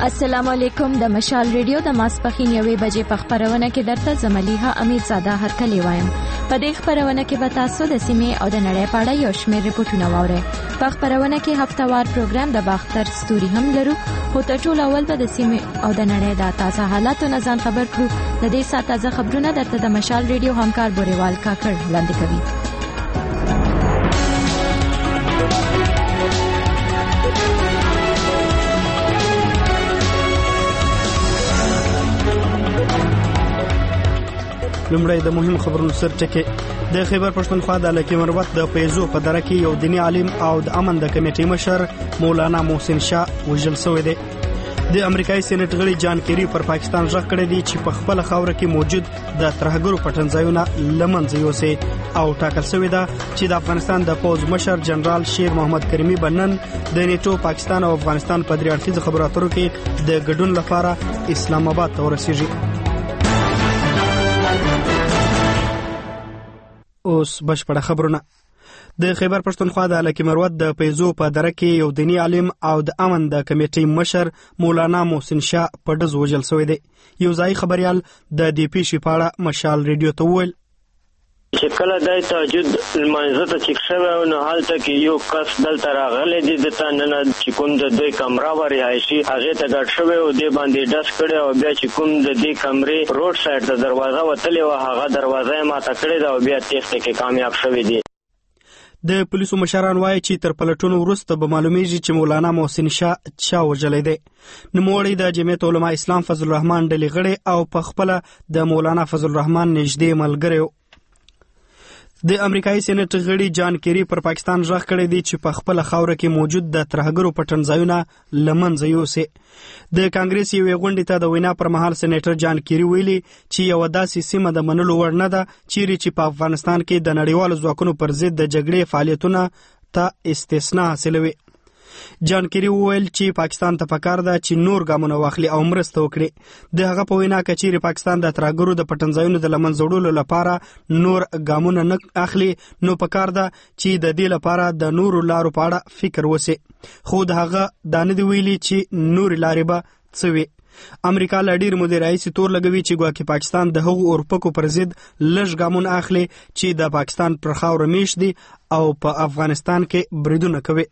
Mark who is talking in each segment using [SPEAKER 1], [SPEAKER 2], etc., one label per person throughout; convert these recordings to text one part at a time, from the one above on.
[SPEAKER 1] السلام علیکم. د مشال ریډیو د ماسپخین 1 بجې په خبرونه کې درته زملیها امیر زاده هرکلی وایم. په دې خبرونه کې به تاسو د سیمې او د نړۍ په اړه یو شمېر ریپورتونه واورئ. په خبرونه کې هفتهوار پروګرام د باختر ستوري هم لرو، خو تر ټولو اول به د سیمې او د نړۍ د تازه حالاتو نه ځان خبر کړو. د دې ساعت تازه خبرونه درته د مشال ریډیو همکار بوریوال کاکړ وړاندې کوي.
[SPEAKER 2] لومړی د مهم خبرونو سرټکی. د خیبر پښتونخوا د لکه مروت د پیزو په دره کې یو دیني عالم او د امن د کمیټې مشر مولانا محسن شاه وژل شوی دی. د امریکایي سېنات غړي جان کیری پر پاکستان ژغ کړی دی چې په خپل خاور کې موجود د ترهګرو پټنځایونه لمنځه یوسي او ټاکل شوی دا چې د افغانستان د پوز مشر جنرال شیر محمد کریمی بنن د نیټو پاکستان او افغانستان په درې اړخیز خبرو اترو کې د ګډون لپاره اسلام آباد ته ورسیږي. اوس بشپړه خبرونه. د خیبر پښتونخوا د لکه مروت د پیزو په دره کې یو دیني عالم او د امن د کمیټې مشر مولانا محسن شاه په ډز وژل شوی دی. یو ځای خبريال د دې پیښې په اړه مشال ریډیو ته وویل
[SPEAKER 3] چې کله د تهجد لمانځه ته چې شوی نو هلته کې یو کس دلته راغلی دی، د تننه چې کوم د دوی کمره و رهایشي هغې ته ګډ شوی او دې باندې ډز کړی او بیا چې کوم د دې کمرې روډ سایډ ته دروازه وتلې وه هغه دروازه یې ماته کړې ده او بیا تېښته کې کامیاب شوی دی.
[SPEAKER 2] د پولیسو مشران وایي چې تر پلټونو وروسته به معلومیږي چې مولانا محسن شاه چا وژلی دی. نوموړی د جمعیت علما اسلام فضل الرحمن ډلې غړی او په خپله د مولانا فضل الرحمن نږدې ملګری و. د امریکایي سېنات غړي جان کیری پر پاکستان ژغ کړی دی چې په خپل خاور کې موجود د ترهګرو پټنځایونه لمنځه یوسي. د کانګریس یوې غونډې ته د وینا پر مهال سېنیټر جان کیری ویلي چې یو داسې سیمه د منلو وړ نه ده چیرې چې په افغانستان کې د نړیوالو ځواکونو پر ضد د جګړې فعالیتونه ته استثنا حاصلوي. جان کیری وویل چې پاکستان ته پکار ده چې نور ګامونه واخلي او مرسته وکړي. د هغه په وینا کې چې پاکستان د ترهګرو د پټنځایونو د لمنځه وړلو لپاره نور ګامونه نه اخلي نو پکار ده چې د دې لپاره د نورو لارو په اړه فکر وکړي. خو د هغه دا نه دی ویلي چې نور لارې به څه وي. امریکا له ډیر مودې راهیسې تور لګوي چې ګواکې پاکستان د هغو اورپکو پر ضد لږ ګامونه اخلي چې د پاکستان پر خاوره میشت دي او په افغانستان کې بریدونه کوي.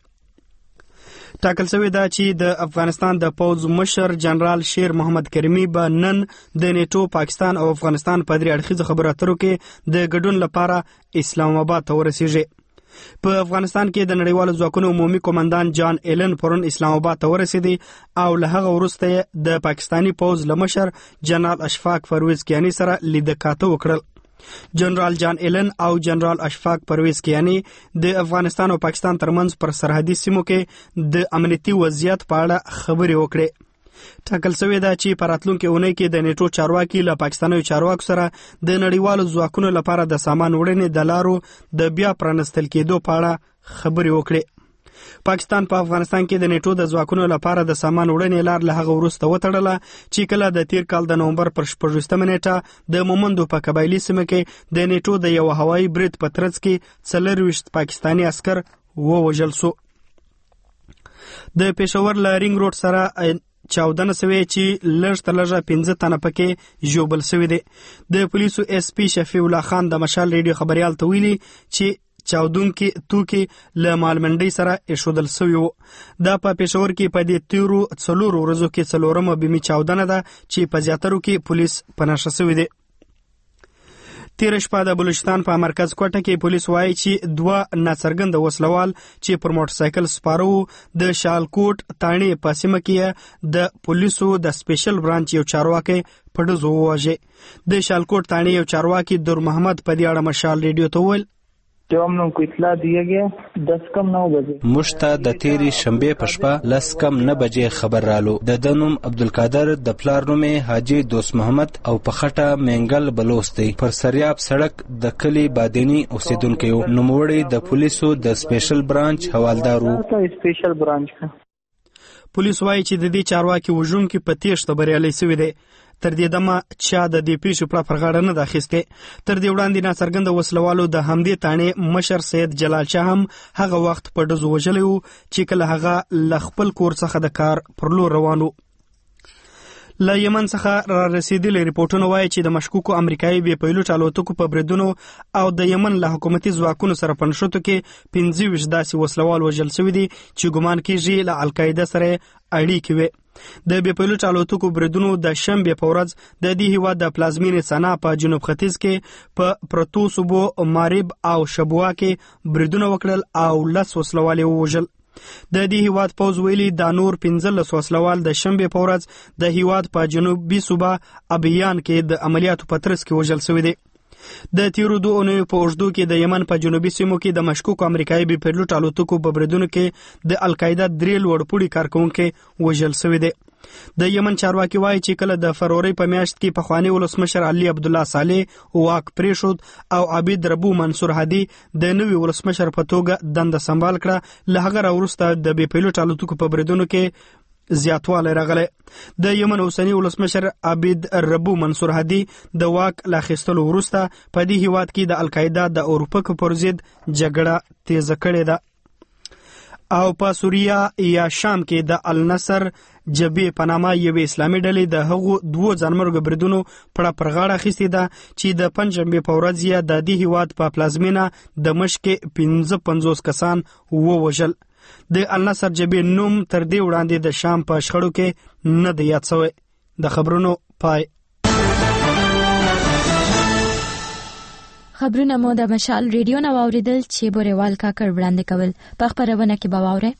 [SPEAKER 2] ټاکل شوی دا چې د افغانستان د پوز مشر جنرال شیر محمد کریمی به نن د نیټو پاکستان او افغانستان په درې اړخیزو خبرو اترو کې د ګډون لپاره اسلام آباد ته ورسیږي. په افغانستان کې د نړیوالو ځواکونو عمومي قومندان جان ایلن پرون اسلام آباد ته ورسېدی او له هغه وروسته د پاکستانی پوز له مشر جنرال اشفاق پرویز کیانی سره لیدکاته وکړل. جنرال جان ایلن او جنرال اشفاق پرویز کیانی د افغانستان او پاکستان ترمنځ پر سرحدي سیمو کې د امنیتي وضعیت په اړه خبرې وکړې. ټاکل شوی دا چې په راتلونکي اونۍ کې د نیټو چارواکي له پاکستاني چارواکو سره د نړیوالو ځواکونو لپاره د سامان وړنې د لارو د بیا پرانستل کېدو په اړه خبرې وکړې. پاکستان په افغانستان کې د نیټو د ځواکونو لپاره د سامان وړنې لار له هغه وروسته وتړله چې کله د تیر کال د نومبر پر 26 نیټه د مومندو په قبایلي سیمه کې د نیټو د یو هوایي برید په ترڅ کې 24 پاکستانی عسکر ووژل شو. د پېښور له رینګ روډ سره چاودنه شوې چې لږ تر لږه 15 تنه پکې ژوبل شوي دي. د پولیسو اس پی شفیع الله خان د مشال ریډیو خبريال ته ویلي چې چاودونکي توکي له مالمنډۍ سره ایښودل شوي وو. دا په پېښور کې په دې تیرو 4 ورځو کې 4مه بمي چاودنه ده چې په زیاترو کې پولیس په نښه شوي دي. تیر شپه د بلوچستان په مرکز کوټه کې پولیس وایي چې 2 ناڅرګند وسلوال چې پر موټر سایکل سپارو د شالکوټ تاڼې په سیمه کې د پولیسو د سپیشل برانچ یو چارواکي په ډزو وواژه. د شالکوټ تاڼې یو چارواکي در محمد په دې اړه مشال ریډیو ته وویل
[SPEAKER 4] जो हम लोग को इत्ला दिया गया 10:09 बजे
[SPEAKER 5] مشته د تیری شنبه پښپا 10:09 بجې خبر رالو. د دنوم عبدالقادر د پلار نومې حاجی دوست محمد او په خټه منګل بلوستي پر سریاب سړک د کلی بادینی اوسیدونکو نوموړي د پولیسو د سپیشل برانچ حوالدارو.
[SPEAKER 4] سپیشل برانچ کا
[SPEAKER 2] پولیس وایي چې د دې چارواکي وژونکو په تېښته بریالي شوی دی. تر دې دمه چا د دې پیښې په پرغاړه نه داخسته. تر دې وړاندې ناڅرګند وسلوالو د همدې تانې مشر سید جلال شاه هم هغه وخت په ډزو وژلی و چې کله هغه ل خپل کور څخه د کار پر لور روانو. له یمن څخه را رسیدلي ریپورټونه وایي چې د مشکوکو امریکایي بې پیلوټ الوتکو په بریدونو او د یمن له حکومتي ځواکونو سره په نښتو کې 25 داسې وسلوال وژل شوي دي چې ګمان کېږي له القاعده سره اړیکې وي. د بې پیلوټ الوتکو بریدونو د شنبې په ورځ د دې هیواد د پلازمینې سنا په جنوب ختیځ کې په پرتو صوبو مارب او شبوه کې بریدونه وکړل او 10 وسلوال یې ووژل. د دې هیواد پوز ویلي دا نور 15 وسلوال د شنبې په ورځ د هیواد په جنوبي صوبه ابیان کې د عملیاتو په ترڅ کې وژل شوي دي. د تیرو 2 اونیو په اوږدو کې د یمن په جنوبي سیمو کې د مشکوکو امریکایي بې پیلوټ الوتکو په بریدونو کې د القاعده 3 لوړپوړي کارکونکي وژل شوي دي. د یمن چارواکي وایي چې کله د فروری په میاشت کې پخوانی ولسمشر علي عبدالله صالح واک پریښود او عبید ربو منصور هادي د نوي ولسمشر په توګه دنده سمبال کړه، له هغه وروسته د بې پیلوټ الوتکو په بریدونو کې زیاتوالی راغلی. د یمن اوسنی ولسمشر عبید ربو منصور هادي د واک له اخیستلو وروسته په دې هیواد کې د القاعده د اروپا پر ضد جګړه تیزه کړې ده. او په سوریه یا شام کې د النصر جبهې په نامه یوې اسلامي ډلې د هغو 2 ځانمرګو بریدونو پړه پر غاړه اخیستې ده چې د پنجشنبې په ورځ یې د دې هیواد په پلازمینه دمشق کې 55 کسان ووژل. د النصر جبهې نوم تر دې وړاندې د شام په شخړو کې نه دی یاد شوی. د خبرونو پای.
[SPEAKER 1] خبرونه مو د مشال ریډیو نه واوریدل چې بورېوال کاکړ وړاندې کول. په خبرونه کې به واورئ.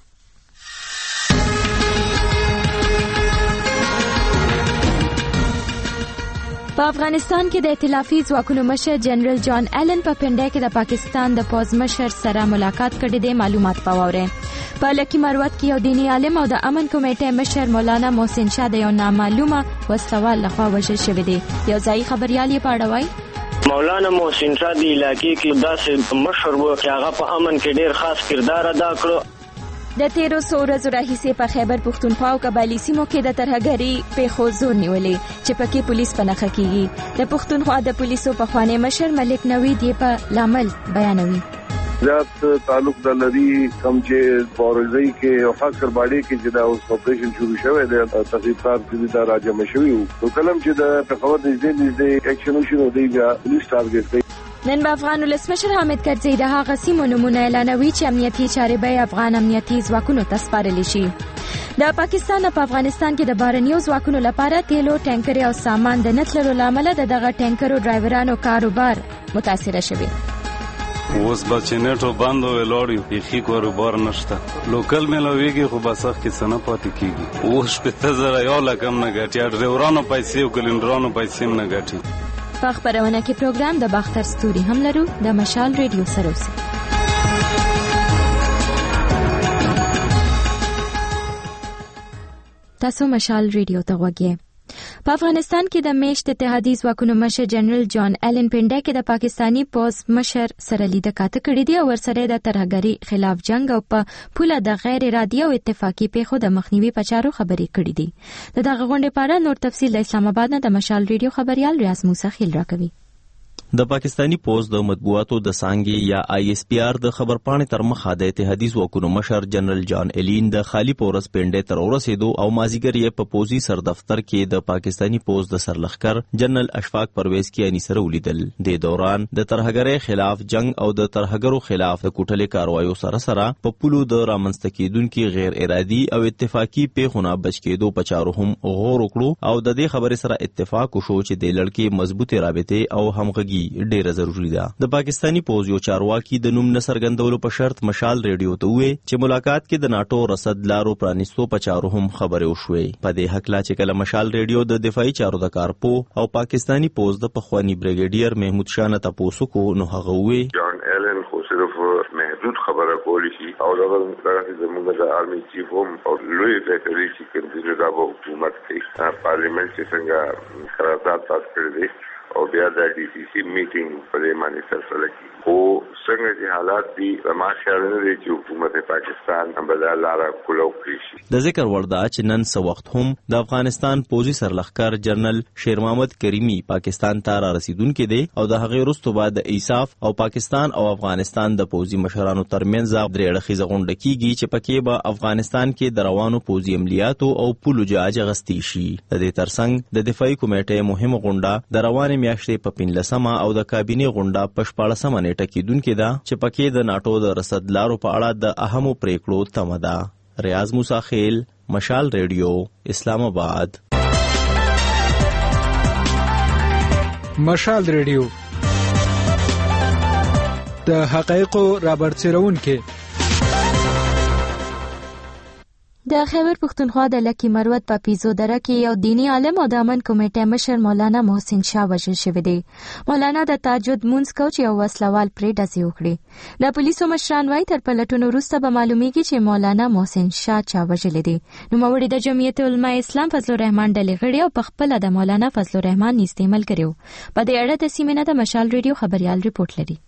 [SPEAKER 1] په افغانستان کې د ائتلافي ځواکونو مشر جنرال جان ایلن په پنډای کې د پاکستان د پوز مشر سره ملاقات کړی دی. معلومات پاوره په لکی مروت کې یو دینی عالم او د امن کمیټې مشر مولانا محسن شاه د یو نامعلومه وسوال لخوا وژل شوی دی. یو ځای خبريال یې پاړوي.
[SPEAKER 3] مولانا محسن شاه د علاقې کې داسې مشر و چې هغه په امن کې ډیر خاص کردار ادا کړو.
[SPEAKER 1] د 1300 ورځو راهیسې په خیبر پښتونخوا او قبایلی سیمو کې د ترهګرۍ پیښو زور نیولې چې پکې پولیس په نښه کیږي. د پښتونخوا د پولیسو پخوانی مشر ملک نوید یې په لامل بیانوي.
[SPEAKER 6] زیات تعلق د لري کوم چې فورزي کې او خاص کر باډي کې چې دا اوس اپریشن شروع شوی دی تحقیقات کې دا راځي مشوي او کلم چې د تخوت نږدې اکشن شروع دی بیا پولیس ټارګټ کوي.
[SPEAKER 1] نن به افغان ولسمشر حامد کرزي د هغه سیمو نمونه اعلانوي چې امنیتي چارې به افغان امنیتي ځواکونو ته سپارل شي. د پاکستان په افغانستان کې د بهرنیو ځواکونو لپاره تیلو ټانکر او سامان د نتلو لامل د دغه ټانکرو ډرایورانو کاروبار متاثر شوی.
[SPEAKER 7] اوس به چې نیټو بند ولاړ یو کاروبار نشته. لوکل ملاویږي خو بسخ کې سنه پاتې کیږي. اوس 15,000 یا لکم نه ګټي ډرایورانو پیسې او کلندرانو پیسې نه ګټي.
[SPEAKER 1] په خبرونه کې پروګرام د باختر ستوري هم لرو. د مشال ریډیو سره اوسئ. تاسو مشال ریډیو ته غوږی. په افغانستان کې د میشت اتحادیې ځواکونو مشر جنرال جان ایلن پنډای کې د پاکستانی پوز مشر سره لیدنه کړې دی او ورسره د ترهګرۍ خلاف جنگ او په پوله د غیر ارادي او اتفاقی پیښو د مخنیوي په چارو خبرې کړې دي. دغه غونډې په اړه نور تفصیل د اسلام آباد نه د مشال ریډیو خبريال ریاض موسی خیل راکوي.
[SPEAKER 8] د پاکستانی پوز د مطبوعاتو د سانګي یا آی اس پی آر د خبرپاڼې تر مخه د اتحادیې ځواکونو مشر جنرال جان ایلین د خالی پورس پنډې تر ورسېدو او مازیګر یې په پوزي سر دفتر کې د پاکستانی پوز د سرلخکر جنرال اشفاق پرویز کیانی سره ولیدل. د دوران د ترهګرۍ خلاف جنگ او د ترهګرو خلاف د کوټلې کاروایو سره په پولو د رامنځته کېدونکو غیر ارادي او اتفاقی پیښونه بچ کېدو په چارو هم غور وکړو او د دې خبرې سره اتفاق وشو چې د لړکې مضبوطه رابطه او همغږي ډیره ضروری ده. د پاکستانی پوز یو چارواکي د نوم نسرګندولو په شرط مشال ریډیو ته وې چې ملاقات کې د ناتو رصد لارو پرانیستو په چارو هم خبرې وشوې. په دې حق لا چې کله مشال ریډیو د دفاعي چارو د کارپو او پاکستانی پوز د پخوانی بریګیډیر محمود شاه نه تاسو کو نو هغه وې
[SPEAKER 6] جان ایلن خو صرف محدود خبره کولی شي او دغه زموږ د آرمي چیف هم او لوی فیکټری چې کوم د حکومت کې پارلیمنت څنګه قرارداد پاس کړی دی او بیا د ډي سي سي میټینګ په دې باندې سلسله کې او څنګه چې حالات دي ما خیال نه دی چې حکومت پاکستان هم بدل لاره کولو کړی.
[SPEAKER 8] د ذکر وړ ده چې نن څه وخت هم د افغانستان پوځي سرلښکر جنرال شیر محمد کریمی پاکستان ته را رسیدونکي دی او د هغې وروسته به د ایساف او پاکستان او افغانستان د پوځي مشرانو ترمنځ درې اړخیزه غونډه کیږي چې پکې به افغانستان کې د روانو پوځي عملیاتو او پولو جاج اخیستل شي. د دې ترڅنګ د دفاعي کمیټې مهمه غونډه د روانې میاشتې په 15 او د کابینې غونډه په 14 نیټه کېدونکې ده چې پکې د ناټو د رسدلارو په اړه د اهمو پریکړو تمه ده. ریاض موسی خیل، مشال ریډیو، اسلام آباد.
[SPEAKER 9] مشال ریډیو د حقایقو رابرسېرونکې.
[SPEAKER 1] د خیبر پښتونخوا د لکی مروت په پیزو دره کې یو دینی عالم او د امن کمیټې مشر مولانا محسن شاه وژل شوی دی. مولانا د تهجد مونځ کو چې یو وسلوال پرې ډزې وکړي. د پولیسو مشران وايي تر پلټونو وروسته به معلومیږي چې مولانا محسن شاه چا وژلی دی. نوموړي د جمعیت علماء اسلام فضل الرحمن ډلې غړي او په خپل د مولانا فضل الرحمن استعمال کړو. په دې اړه د سیمې نه د مشال ریډیو خبريال ریپورت لري.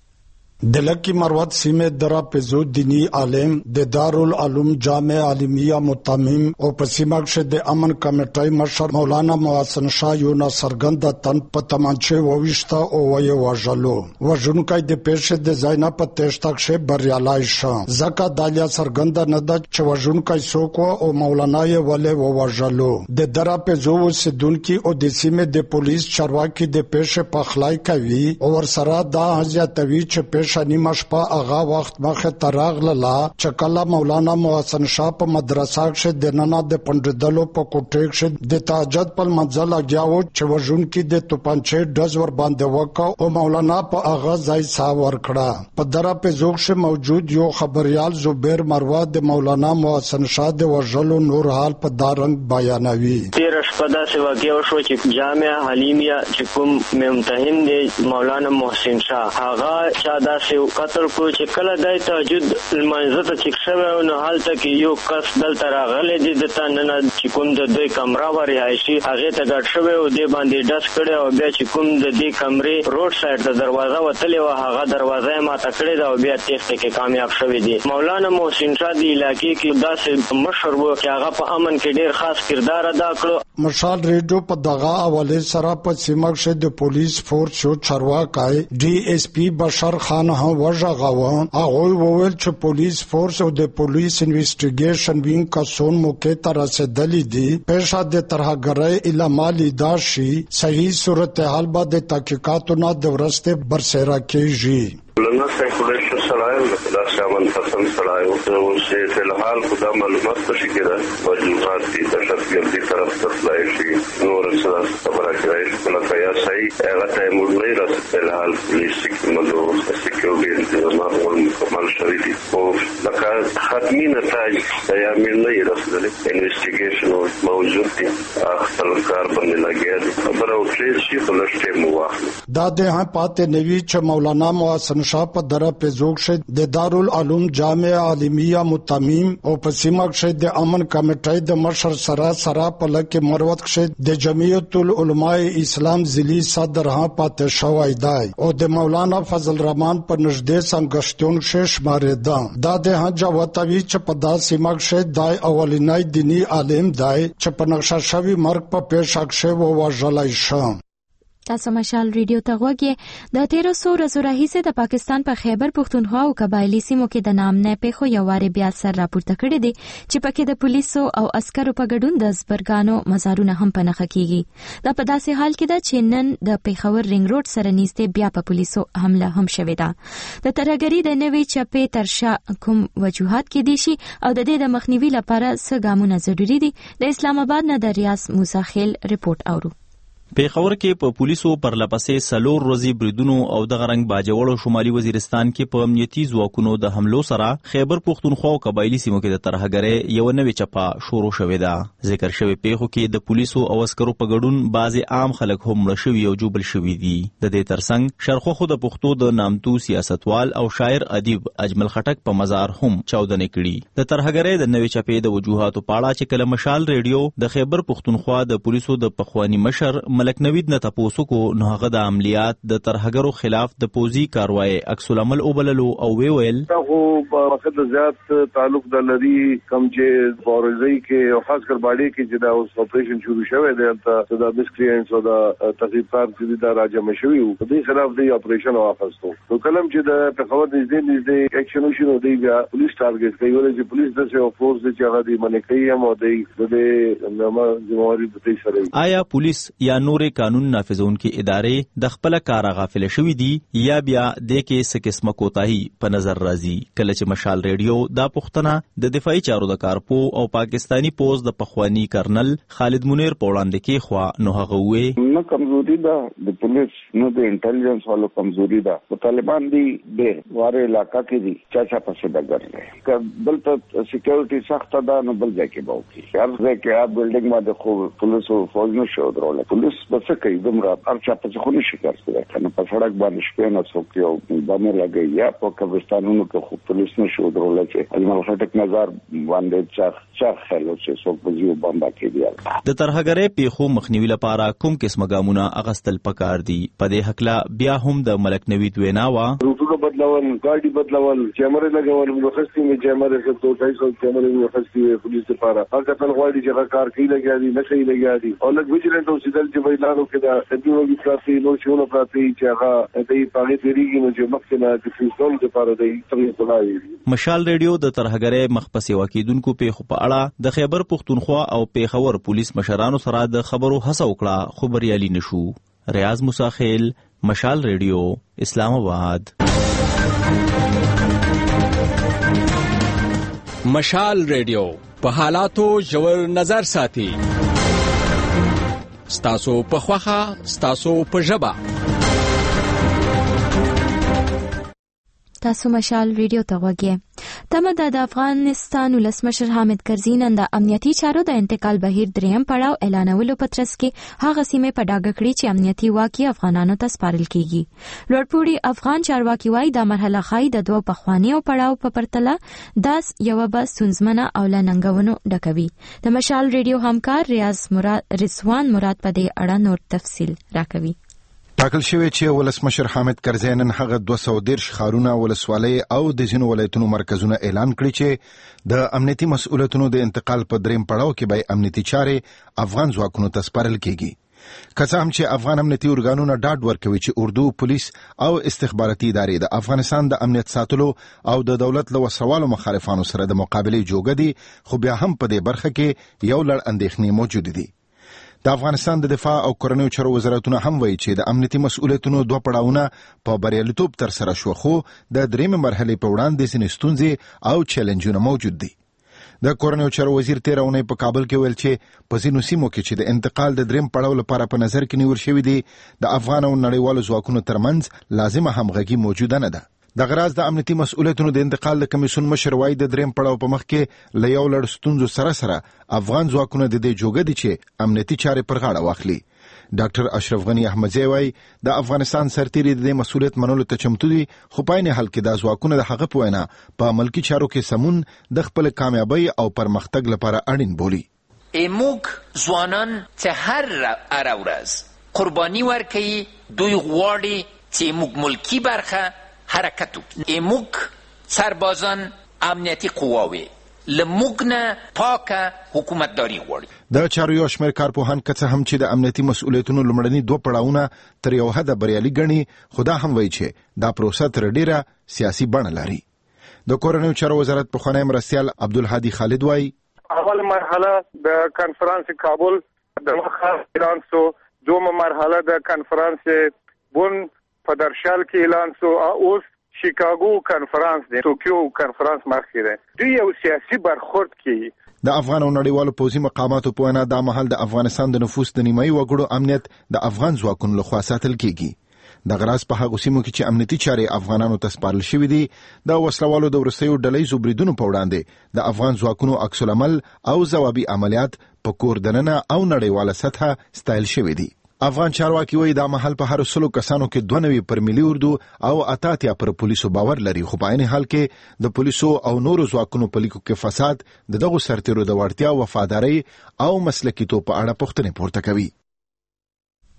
[SPEAKER 10] د لکی مروت سیمه درا پزو دینی عالم د دارالعلوم جامع عالمیه متمم او په سیمه کې د امن کمیټې مشر مولانا محسن شاه یو ناصرګند تن په تمانچه وويشتا او وی وژلو وژونکای د پیښه د زینا په تشتاک شه بریالای شه زکه دالیا سرګند نه د چې وژونکای سوکو او مولانا یې ولې وژلو. د درا پزو سدونکي او د سیمه د پولیس چارواکي د پیښه په خلای کوي او ور سره دا حاجتوي چې نیمه شپه هغه وخت مخه تراغله چې کله مولانا محسن شاه په مدرسه کې د ننا د پنددلو په کوټه کې د تهجد په منځل اگیاو چې وژون کې د توپانچې ډز ور باندې وکاو او مولانا په هغه ځای سا ور کړه. په دره په زوګ کې موجود یو خبريال زبیر مروه د مولانا محسن شاه د وژلو نور حال په دارنګ بیانوي.
[SPEAKER 3] تیر شپه دا سوا کې شو چې جامع حلیمیه چې کوم ممتحن دی مولانا محسن شاه هغه چا دا قتل کو چې کله د تهجد المنزه ته چک شوی نو حالته کې یو کس دلته راغلی دی د تننه چې کوم د دوی کمره ور رهایشي هغه ته ګډ شوی او د باندې ډس کړي او بیا چې کوم د دې کمرې روډ سایډ ته دروازه وتلې و هغه دروازه ما تکړه دا او بیا تېښته کې کامیاب شوی دی. مولانا محسن شاه دی علاقې کې داسې مشر و چې هغه په امن کې ډیر خاص کردار ادا کړو.
[SPEAKER 10] مشال ریډیو په دغه حواله سره په سیمه کې د پولیس فورس یو چارواکي ډي اس پی بشر خان وژغاوه. هغه وویل چې پولیس فورس او د پولیس انویسټیګیشن وینګ کسون موقع ته رسیدلی دي. پېښه د ترهګرۍ علامه داشي صحیح صورتحال به د تحقیقاتو نه د ورسته برسېره کیږي.
[SPEAKER 6] لنا سیکولیشن سړایو دا شامل پسند سړایو او چې فلحال خدا معلومات پشي کړه وجوهات دي د شخصیت طرف ته تلای شي نور څه خبره کوي چې یا صحیح هغه ته موږ نه راځي فلحال پولیس کې موږ سکیورټي ما هو مکمل شوی دي او لکه حتمی نتایج یا مې نه رسېدلې انویسټیګیشن موجود دي خپل کار باندې لګیا دي خبره او چې شي خلشته مو واخلي.
[SPEAKER 10] دا ده پاتې نوی چې مولانا محسن شاه په دره په زوګ شه د دارالعلوم جامع عالمیه متمم او په سیمه کې د امن کمیټې د مشر سره په لکه مروت کې د جمعیت العلماء اسلام ضلعي صدر ها پاتې شوی دی او د مولانا فضل الرحمن په نږدې څنګهشتون کې شمارېده. دا د حج وتوی چې په داسې سیمه کې د اولنۍ دینی عالم دی چې په نقشه شوی مرګ په پیښه کې وژلای شو.
[SPEAKER 1] تاسو مشال ریډیو ته غوږی. د 1300 ورځو راهیسې د پاکستان په خیبر پښتونخوا او قبایلی سیمو کې د نامنه پیښو یو واره بیا سر راپورته کړی دی چې پکې د پولیسو او عسکرو په ګډون د زبرګانو مزارونه هم پنهخه کیږي. دا په داسې حال کې ده چې نن د پیښور رینګ روډ سره نږدې بیا په پولیسو حمله هم شوې ده. د ترهګرۍ د نوې چپې ترشا کوم وجوهات کې دي شي او د دې د مخنیوي لپاره څه ګامونه ضروری دي. د اسلام آباد نه د ریاض موسی خیل ریپورت اورو.
[SPEAKER 8] پیښور کې په پولیسو پرلپسې سلور ورځې بریدونو او د غرنګ باجوړ شمالي وزیرستان کې په امنیتي ځواکونو د حملو سره خیبر پښتونخوا او قبایلی سیمو کې د ترهګرۍ یو نوې چپه شروع شوې ده. ذکر شوی پیښو کې د پولیسو او عسکرو په ګډون بعضي عام خلک هم مړه شوي او جوبل شوي دي. د دې ترڅنګ شرخو د پښتو د نامتو سیاستوال او شاعر ادیب اجمل خټک په مزار هم چاودنې کړي. د ترهګرۍ د نوې چپې د وجوهاتو په اړه چې کله مشال ریډیو د خیبر پښتونخوا د پولیسو د پخوانی مشر ملک نوید نه تاسو کو نو هغه د عملیات د ترهګرو خلاف د پوزي کاروای عکس العمل وبللو او ویل
[SPEAKER 6] خو په وخت زیات تعلق د لري کم چې بورزي کې او خاص کر باډي کې چې دا اوس اپریشن شروع شوی دی ته د مسکرینز او د تقریبات چې دا راځي مشوي او د خلاف دی اپریشن واپسو نو کلم چې د پیښور نږدې اکشن وشو دی بیا پولیس ټارګټ کوي ولې چې پولیس د سیو فورس د چا دی منې کوي هم او د نامه ذمہواری د دې سره
[SPEAKER 8] آیا پولیس یا نور قانون نافذونکو ادارې د خپل کار غافل شوې دي یا بیا د کې څه قسمه کوتاهي په نظر راځي کله چې مشال ریډیو دا پښتنه د دفاعي چارو د کارپو او پاکستانی پوز د پخوانی کرنل خالد منیر په وړاندې کې خوا نو هغه وې
[SPEAKER 11] نو کمزوري ده د پولیس نو د انټيليجنس والو کمزوري ده طالبان دی ډېر واره علاقہ کې دي چا پسې دګر که بل ته سکیورټي سخت ده نو بل ځای کې باوي هر ځای کې بلډینګ باندې خو پولیس او فوج نشو درول پولیس بس کوي دمرا هر چا پسې خو نشي کارڅه کنه په سړک باندې شپه نه څوک یو باندې لګي یا په قبرستانونو کې خو پولیس نشو درول چې علم خټک نظر باندې چا خلک چې څوک بزیو باندې کې دی
[SPEAKER 8] د ترهګرې پیښو مخنیوي لپاره کوم قسمه ګامونه اغستل پکار دي په دې حق لا بیا هم د ملک نوید ویناوا
[SPEAKER 6] روټونو بدلول ګاډي بدلول کیمرې لګول مخستي می کیمرې څه 250 کیمرې مخستي پولیس لپاره هغه تل غواړي چې کار کوي لګیا دي نه کوي لګیا دي او لګ ویجلنت او سیدل چې ویلانو کې دا سديو پراتی نو شونه پراتی چې هغه دې پاګې تیریږي نو چې مخکنه د فیصل لپاره دی ترې خلای
[SPEAKER 8] مشال ریډیو د ترهګرې مخپسې واکیدونکو په اړه د خیبر پختونخوا او پیښور پولیس مشرانو سره د خبرو هڅه وکړه خو بریالي نشو ریاض مساخیل مشال ریډیو اسلام آباد
[SPEAKER 12] مشال ریډیو په حالاتو ژور نظر ساتي ستاسو په خوخه ستاسو په ژبه
[SPEAKER 1] تاسو مشال ریډیو ته وګورئ تمه د افغانستان ولسمشر حامد کرزي نن د امنیتي چارو د انتقال بهیر دریم پړاو اعلانولو په ترڅ کې هغه سیمه په ډاګه کړې چې امنیتي واقعي افغانانو ته سپارل کیږي لوړپوړي افغان چارواکي وايي د مرحله خای د دوه پخوانی او پړاو په پرتله داس یو به سنځمنه او لننګونو ډکوي د مشال ریډیو همکار رضوان مراد په دې اړه نور تفصیل راکوي
[SPEAKER 13] ټاکل شوی چې ولسمشر حامد کرزي نن هغه 213 ښارونه ولسوالۍ او د ځینو ولایتونو مرکزونه اعلان کړی چې د امنیتي مسؤلیتونو د انتقال په دریم پړاو کې به امنیتي چارې افغان ځواکونو ته سپارل کیږي که څه هم چې افغان امنیتي ارګانونه ډاډ ورکوي چې اردو پولیس او استخباراتي ادارې د افغانستان د امنیت ساتلو او د دولت له وسوالو مخالفانو سره د مقابلې جوګه دي خو بیا هم په دې برخه کې یو لړ اندېښنې موجود دي د افغانستان د دفاع او کورنیو چارو وزارتونه هم وایي چې د امنیتي مسؤلیتونو دوه پړاوونه په بریالیتوب تر سره شو خو د درېمې مرحلې په وړاندې ځینې ستونزې او چیلنجونه موجود دي د کورنیو چارو وزیر تیر اونۍ په کابل کې ویل چې په ځینو سیمو کې چې د انتقال د دریم پړاو لپاره په نظر کې نیول شوی دی د افغان او نړیوالو ځواکونو ترمنځ لازمه همغږي موجوده نه ده د غراز د امنیتي مسؤلیتونو د انتقال د کمیسیون مشر وای د دریم پړاو په مخ کې له یو لړ ستونزو سره افغان ځواکونه د دې جوګه دي چې امنیتي چارې پر غاړه واخلي ډاکټر اشرف غنی احمدزی وای د افغانستان سرتیري د مسؤلیت منلو ته چمتو دي خو په عین حال کې د ځواکونو د حق په وینا په ملکی چارو کې سمون د خپل کامیابی او پرمختګ لپاره اړین بولي
[SPEAKER 14] موږ ځوانان چې هر ورځ قرباني ورکوي دوی غواړي چې موږ ملکی برخه حرکت موږ سربازان امنیتي قواوی لموږ نه پاکه حکومتداري غواړي
[SPEAKER 13] د چارو یو شمېر کارپوهان که څه هم چې د امنیتي مسؤلیتونو لومړني دوه پړاوونه تر یو حده بریالي ګڼي خو دا هم وایي چې دا پروسه تر ډیره سیاسي بڼه لري د کورنیو چارو وزارت پخوانی مرستیال عبدالهادي خالد وایي
[SPEAKER 15] اول مرحله د کنفرانس کابل د مخه اعلان شو دومره مرحله د کنفرانس بون په درشل کې اعلان شو اوس شیکاګو کنفرانس دی ټوکیو کنفرانس مخکې دی دوی یو سیاسي برخورد کوي
[SPEAKER 13] د افغان او نړیوالو پوځي مقاماتو په وینا دا مهال د افغانستان د نفوس د نیمایي وګړو امنیت د افغان ځواکونو لخوا ساتل کیږي د غراز په هغو سیمو کې چې امنیتي چارې افغانانو ته سپارل شوي دي د وسلوالو د وروستیو ډلهییزو بریدونو په وړاندې د افغان ځواکونو عکس العمل او ځوابي عملیات په کور دننه او نړیواله سطحه ستایل شوي دي افغان چارواکي وایي دا مهال په هر 100 کسانو کې 92 پر ملي اردو او 88 پر پولیسو باور لري خو په عین حال کې د پولیسو او نورو ځواکونو په لیکو کې فساد د دغو سرتیرو د وړتیا وفادارۍ او مسلکیتوب په اړه پوښتنې پورته کوي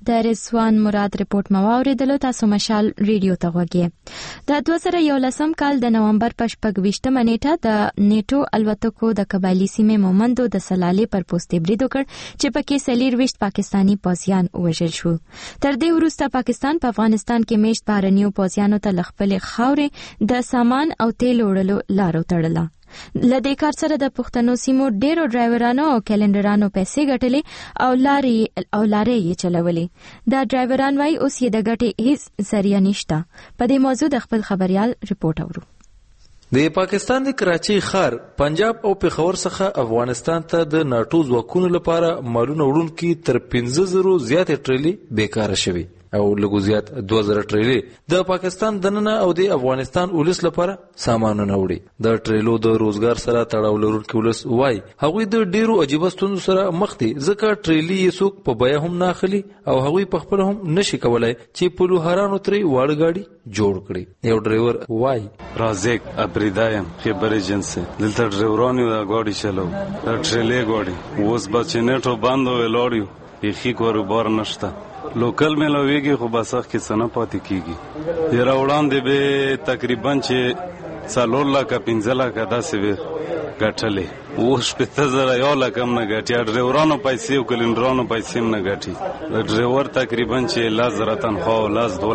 [SPEAKER 1] د رضوان مراد رپورت مو اوریدلو. تاسو مشال ریډیو ته غوږی. د 2011 کال د نومبر په 28 نیټه د نیټو الوتکو د قبایلی سیمې مومندو د سلالې پر پوسټ برید وکړ چې پکې 24 پاکستانی پوځیان وژل شو. تر دې وروسته پاکستان په افغانستان کې میشت بهرنیو پوځیانو ته خپلې خاورې د سامان او تیل وړلو لارو تړله. لدې کار سره د پښتنو سیمو ډیرو ډرایورانو او کلندرانو پیسې ګټلې او لارې یې چلولې. دا ډرایوران وايي اوس یې د ګټې هیڅ ذریعہ نشته. په دې موضوع د خپل خبريال رپورت اورو.
[SPEAKER 16] د پاکستان د کراچۍ ښار پنجاب او پېښور څخه افغانستان ته د ناټو ځواکونو لپاره مالونه وړونکي تر 15,000 زیاتې ټریلي بیکاره شوي او لږ زیات 2000 ټریلي د پاکستان دننه او د افغانستان ولس لپاره سامانونه وړي. د ټریلو د روزګار سره تړاو لرونکي ولس وایي هغوی د ډیرو عجیبه ستونزو سره مخ دي ځکه ټریلي یې څوک په بیه هم نه اخلي او هغوی په خپل هم نشي کولای چې په لوهارانو ترې واړه ګاډي جوړ کړي. یو ډرایور وایي
[SPEAKER 7] رازق ابریدایم خبر جنسه دلته ډرایورانو دا ګاډي چلو دا ټریلي ګاډي اوس بچنهټو بند ولاړیو یخي کاروبار نشته. لوکل ملاویږي خو بسخ کې څنګه پاتې کیږي. یره وړاندې به تقریبا چې 4 لک 15 لک داسې به ګټلې اوس 50,000 یو لک هم نه ګټي. ډرایورانو پیسې او کلندرانو پیسې هم نه ګټي. ډرایور تقریبا چې 10,000 تنخواه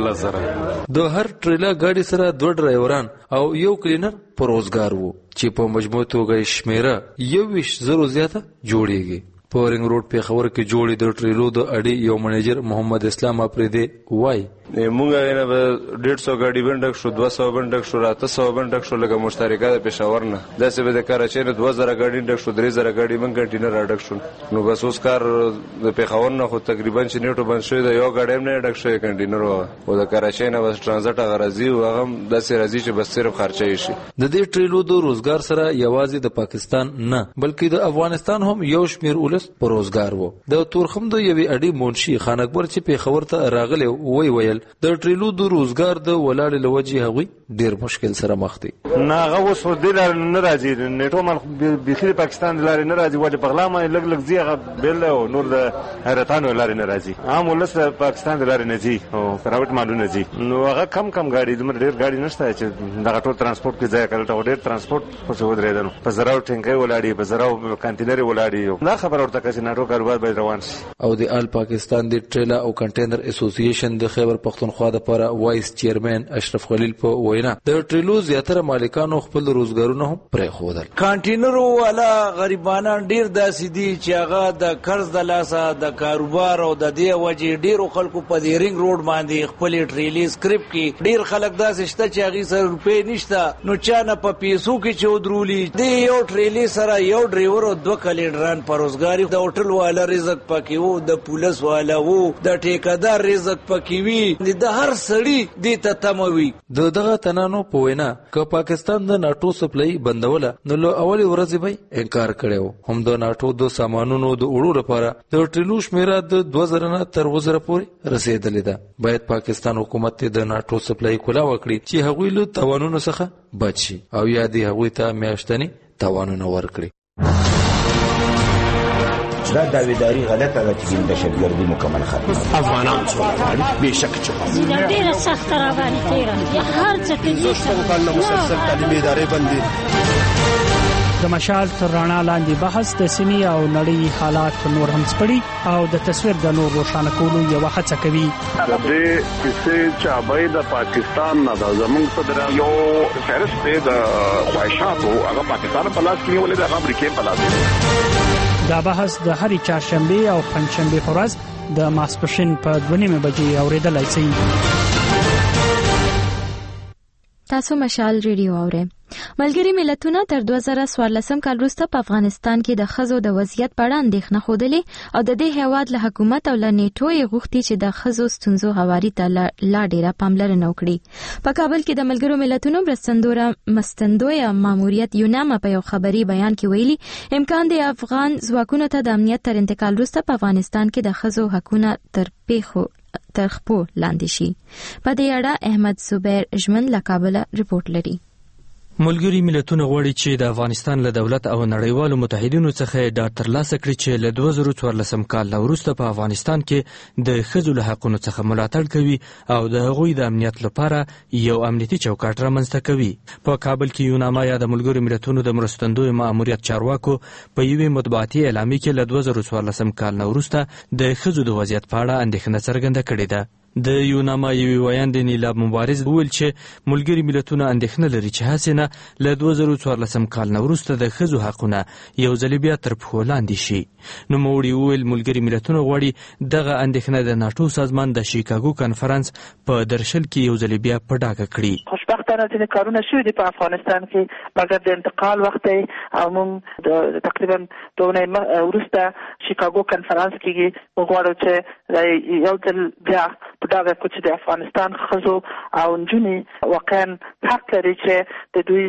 [SPEAKER 7] 12,000.
[SPEAKER 16] د هر ټریلا ګاډي سره 2 ډرایوران او یو کلینر پر روزګار وو چې په مجموع توګه شمیره 21,000 زیاته جوړیږي. په رنګ روډ پېښور کې جوړې د ټریلو د اډې یو منیجر محمد اسلام اپریدی وایي
[SPEAKER 17] مونږ نه به 150 ګاډي بندک شو 200 بندک شو 300 بندک شو لکه مشترکات د پېښور نه داسې به د کراچۍ نه 2000 ګاډي ډک شو 3000 ګاډي من کنټینر اډک شو. نو بس اوس کار د پېښور نه خو تقریبا چې نیټو بند شوی د یو ګاډي نه ډک شوی کنټینر او د کراچۍ نه بس ترانزیت غرضی او هغه داسې راځي چې بس صرف خرچه شي.
[SPEAKER 16] د دې ټریلو د روزګار سره یوازې د پاکستان نه بلکې د افغانستان هم یو شمیر ولس په روزګار وو. د تورخم د یوې اډې منشي خان اکبر چې پېښور ته راغلی ویل د ټریلو د روزګار د ولاړې لوجې هغوی ډیر مشکل سره مخ دي.
[SPEAKER 18] نه هغه اوس د لار نه راځي نیټو مال بخیر پاکستان د لار نه راځي وجه په غلا مې لګ لګ زی هغه بیل او نور د حیرتانو لار نه راځي. عام ولس پاکستان د لار نه ځي او پرایوت مالونه ځي. نو هغه کم ګاډي د ډیر ګاډي نشته چې دغه ټول ترانسپورت کې ځای کړل ډیر ترانسپورت په څو درېدل په زراو ټینګي ولاړی په زراو کانټینر ولاړی. نه خبر ورته چې ناټو کاروبار به روان شي.
[SPEAKER 16] او د آل پاکستان د ټریلا او کنټینر اسوسییشن د خیبر پختونخوا لپاره وایس چیرمن اشرف خلیل په وینا د ټریلو زیاتره مالکانو خپل روزګارونه هم پرې خودل.
[SPEAKER 19] کانټینرو والا غریبانان ډیر داسې دي چې هغه د قرض د لاسه د کاروبار او د دې وجې ډیرو خلکو په دې رنګ روډ باندې خپل ټریلی سکرپ کې ډیر خلک داسې شته چې هغه سره روپې نشته نو چا نه په پیسو کې چودرولي دی یو ټریلی سره یو ډرایور او 2 کلندران په روزګاری د هوټل والا رزق پکې وو د پولیس والا وو د ټیکادار رزق پکې وی د هر سړی دې ته تموي.
[SPEAKER 16] د دغه تنانو په وینا ک پاکستان د ناټو سپلای بندوله نو له اول ورځې به انکار کړو. هم د ناټو د سامانونو د وړو لپاره د ټریلو شمیره د 2000 نه تر 2000 پورې رسیدلې ده. باید پاکستان حکومت د ناټو سپلای کولا وکړي چې هغوی له توانونو څخه بچي او یا دې هغوی ته میاشتنی توانونه ورکړي.
[SPEAKER 20] دا داویداری غلطه ده چې د دهشتګردي مکمل ختم
[SPEAKER 21] افغانان څو بهشک چې
[SPEAKER 22] ډیره سخت راغلي تیرا هر څه کې
[SPEAKER 21] د مسلسل تعلیمي ادارې بندي.
[SPEAKER 23] د مشال تر رڼا لاندې بحث د سیمې او نړۍ حالات نور هم سپړي او د تصویر د نور روښانه کولو یو هڅه کوي.
[SPEAKER 6] د دې کیسې چې د پاکستان نه د زمونږ صدر یو فهرست د خواهشاتو هغه پاکستان په لاس کې نیولې د امریکا په لاس کې.
[SPEAKER 23] دا بحث د هرې چهارشنبه او پنځشنبه په ورځ د ماسپښین په 2:30 بجې اوریدلای شئ.
[SPEAKER 1] تاسو مشال ریډیو اورئ. ملګری ملتونه تر 2014 کال وروسته په افغانستان کې د ښځو د وضعیت په اړه اندېښنه ښودلې او د دې هیواد له حکومت او له نیټو یې غوښتي چې د ښځو ستونزو هواري ته لا ډیره پاملرنه وکړي. په کابل کې د ملګرو ملتونو مرستندویه ماموریت یوناما په یو خبري بیان کې ویلي امکان دی افغان ځواکونو ته د امنیت تر انتقال وروسته په افغانستان کې د ښځو حقونه تر خپو لاندې شي. په دې اړه احمد زبیر ژمن له کابل رپورټ لري.
[SPEAKER 2] ملګري ملتونه غواړي چې د افغانستان له دولت او نړیوالو متحدینو څخه ډاډ ترلاسه کړي چې له 2014 کال وروسته په افغانستان کې د ښځو له حقونو څخه ملاتړ کوي او د هغوی د امنیت لپاره یو امنیتي چوکاټ رامنځته کوي. په کابل کې یوناما یا د ملګرو ملتونو د مرستندوی ماموریت چارواکو په یوې مطبوعاتي اعلامیه کې له 2014 کال وروسته د ښځو د وضعیت په اړه اندېښنه څرګنده کړې ده. د یوناما یوې ویاندې نیلا مبارز وویل چې ملګري ملتونه اندېښنه لري چې هسې نه له 2014 کال وروسته د ښځو حقونه یو ځل بیا تر پښو لاندې شي. نوموړي وویل ملګري ملتونه غواړي دغه اندېښنه د ناټو سازمان د شیکاګو کنفرانس په درشل کې یو ځل بیا په ډاګه کړي.
[SPEAKER 4] خوشبختانه ځینې کارونه شوي دي په افغانستان کې مګر د انتقال وخت او موږ د تقریبا 2 اونۍ وروسته شیکاګو کنفرانس کې موږ غواړو چې یو ځل بیا دا کو چې د افغانستان ښځو او نجونې واقعا حق لري چې د دوی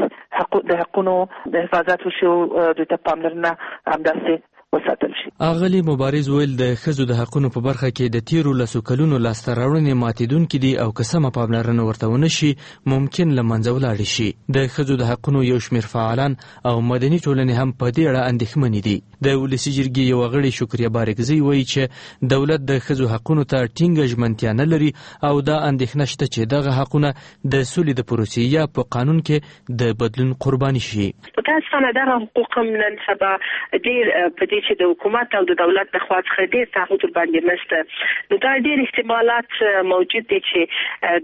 [SPEAKER 4] حقونو د حفاظت وشي او دوی ته پاملرنه همداسې وساتل شي.
[SPEAKER 2] اغلی مبارز ویل د ښځو د حقونو په برخه کې د تیرو لسو کلونو لاسته راوړنې ماتېدونکې دي او که سمه پاملرنه ورته ونه شي ممکن له منځه ولاړې شي. د ښځو د حقونو یو شمېر فعالان او مدني ټولنې هم په دې اړه اندېښمنې دي. د ولسي جرګې یو غړی شکریه بارکزی وایي چې دولت د ښځو حقونو ته ټینګه ژمنتیا نه لري او دا اندېښنه شته چې دغه حقونه د سولې د پروسې یا په قانون کې د بدلون قرباني شي.
[SPEAKER 4] متاسفانه دغه حقوق هم نن سبا ډېر په چې د حکومت او د دولت د خوا څخه ډېر تعهد باندې نشته. نو دا ډېر احتمالات موجود دي چې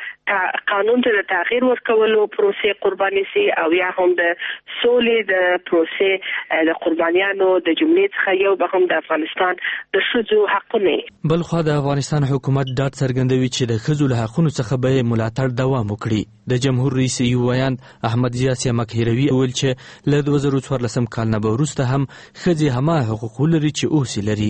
[SPEAKER 4] د قانون ته د تغییر ورکولو پروسې قرباني سي او یا هم د سولې د پروسې د قربانیانو د جملې څخه یو به هم د افغانستان د ښځو حقونه.
[SPEAKER 2] بل خو د افغانستان حکومت ډاډ څرګندوي چې د ښځو له حقونو څخه به ملاتړ دوام وکړي. د جمهور رئیس یو ویاند احمد ضیا سیمک هیروي ویل چې له 2014 کال نه وروسته هم ښځې همه حقوق لري چې اوس لري.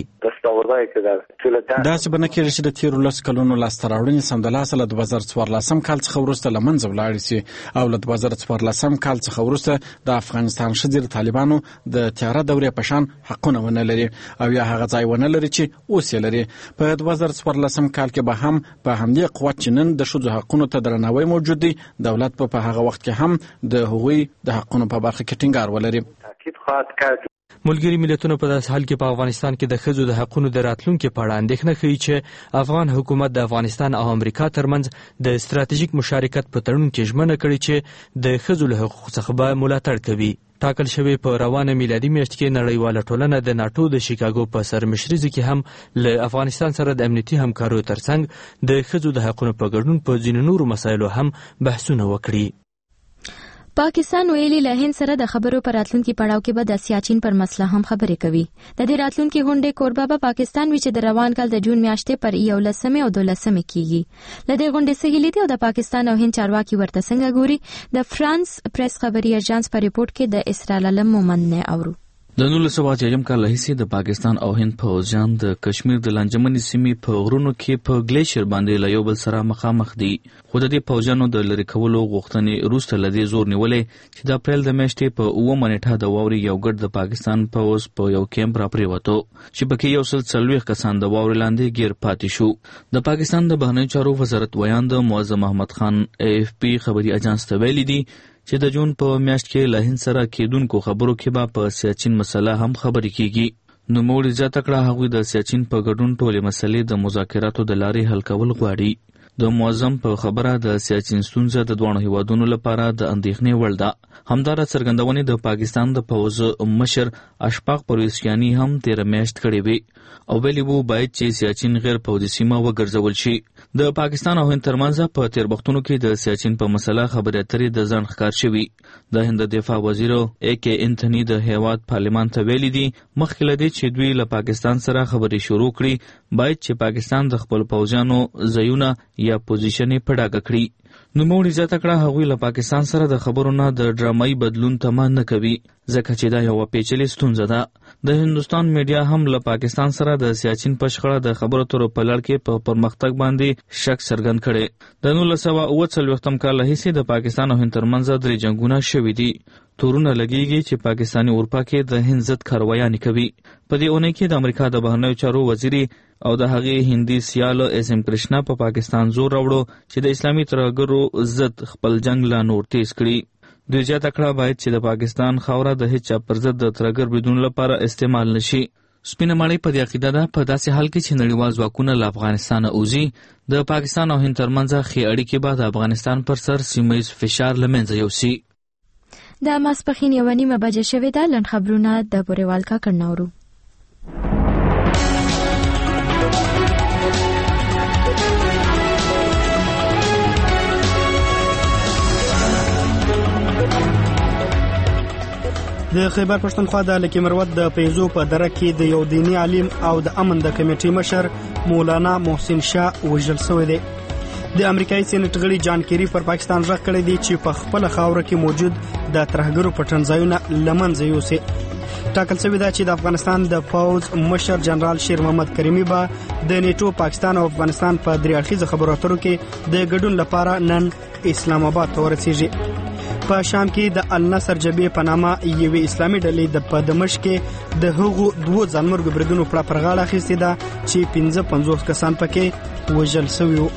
[SPEAKER 5] داسې به نه کېږي چې د تیرو 10 کلونو لاسته راوړنې سمدلاسه له 2014 کال څخه وروسته له منځه ولاړې سي او له 2014 کال څخه وروسته د افغانستان ښځې د طالبانو د تیاره دورې په شان حقونه ونه لري او یا هغه ځای ونه لري چې اوس یې لري. په 2014 کال کې به هم په همدې قوت چې نن د ښځو حقونو ته درناوی موجود دی دولت په هغه وخت کې هم د هغوی د حقونو په برخه کې ټینګار ولري.
[SPEAKER 2] ملګري ملتونه په داسې حال کې په افغانستان کې د ښځو د حقونو د راتلونکي په اړه اندېښنه ښیي چې افغان حکومت د افغانستان او امریکا ترمنځ د ستراتیژیک مشارکت په تړون کې ژمنه کړې چې د ښځو له حقوقو څخه به ملاتړ کوي. ټاکل شوی په روانه میلادي میاشت کې نړیواله ټولنه د ناټو د شیکاګو په سرمشرۍ کې هم له افغانستان سره د امنیتي همکاریو ترڅنګ د ښځو د حقونو په ګډون په ځینو نورو مسایلو هم بحثونه وکړي.
[SPEAKER 1] پاکستان ویلي له هند سره د خبرو پر راتلونکي پړاو کې به د سیاچین پر مسله هم خبرې کوي. د دې راتلونکي غونډې کوربه به پاکستان وي چې د روان کال د جون میاشتې پر 11 او 12 کېږي. له دې غونډې څخه هیلې دي او د پاکستان او هند چارواکي ورته څنګه ګوري. د فرانس پریس خبري اژانس په ریپورت کې د اسرائیل علم مومن نه اورو.
[SPEAKER 24] د 1980 کال راهیسې د پاکستان او هند پوځیان د کشمیر د لانجمنې سیمې په غرونو کې په ګلیشر باندې له یو بل سره مخامخ دي. خو د دې پوځیانو د لرې کولو غوښتنې وروسته له دې زور نیولې چې د اپریل د میاشتې په 9 نیټه د واورې یو ګډ د پاکستان پوځ په یو کیمپ راپریوتو چې پکې 140 کسان د واورې لاندې ګیر پاتې شو. د پاکستان د بهرنیو چارو وزارت ویاند معظم احمد خان AFP خبري اژانس ته ویلي دي چې د جون په میاشت کې له هند سره کېدونکو خبرو کې به په سیاچین مسله هم خبرې کیږي. نوموړي زیاته کړه هغوی د سیاچین په ګډون ټولې مسلې د مذاکراتو د لارې حل کول غواړي. د معظم په خبره د سیاچین ستونزه د دوه هیوادونو لپاره د اندېښنې وړ ده. همدارا څرګندونې د پاکستان د پوځ مشر اشفاق پرویزیانی هم 13 میاشت کړې وي او ویلي وو باید چې سیاچین غیر پوځي سیمه وګرځول شي. د پاکستان او هند ترمنځ په تیر وختونو کې د سیاچین په مسله خبرې اترې د ځان ښکار شوي. د هند دفاع وزیر AK انتونی د هیواد پارلمان ته ویلي دي مخکې له دې چې دوی له پاکستان سره خبرې شروع کړي باید چې پاکستان د خپل پوځیانو ځایونه یا پوزیشنې په ډاګه کړي. نوموړي زیاته کړه هغوی له پاکستان سره د خبرو نه د ډرامایي بدلون تمه نه کوي ځکه چې دا یوه پیچلې ستونزه ده. د هندوستان میډیا هم له پاکستان سره د سیاچین په شخړه د خبرو اترو په لړ کې په پرمختګ باندې شک څرګند کړی. د 1949 کال راهیسې د پاکستان او هند ترمنځ 3 جنګونه شوي دي. تورونه لګیږي چې پاکستاني اروپا کې د هند ضد کاروایانې کوي. په دې اونۍ کې د امریکا د بهرنیو چارو وزیري او د هغې هندي سیال SM کرشنا په پاکستان زور راوړو چې د اسلامي ترهګرو ضد خپل جنگ لا نور تیز کړي. دوی زیاته کړه باید چې د پاکستان خاوره د هیڅ چا پر ضد د ترهګر بریدونو لپاره استعمال نشي. سپینه ماڼۍ په دې عقیده ده په داسې حال کې چې نړیوال ځواکونه له افغانستانه وځي د پاکستان او هند ترمنځ ښې اړیکې به د افغانستان پر سر سیمه ییز فشار له منځه یوسي.
[SPEAKER 1] د ماسپښین 1:30 بجې شوې ده. لنډ خبرونه د بورېوال کاکړ نورو.
[SPEAKER 3] د خیبر پښتونخوا د لکي مروت د پیزو په دره کې د یو دیني عالم او د امن د کمیټې مشر مولانا محسن شاه وژل شوی دی. د امریکایي سېنات غړي جان کیری پر پاکستان غږ کړی دی چې په خپل خاوره کې موجود د ترهګرو پټنځایونه لمنځه یوسي. ټاکل شوی دی چې د افغانستان د پوځ مشر جنرال شیر محمد کریمي به د نیټو پاکستان او افغانستان په درې اړخیزو خبرو اترو کې د ګډون لپاره نن اسلام آباد ته ورسیږي. په شام کې د النصر جبهې په نامه یوې اسلامي ډلې د دمشق کې د هغو 2 ځانمرګو بریدونو پر غاړه اخیستې ده چې 55 کسان پکې وژل شوي وو.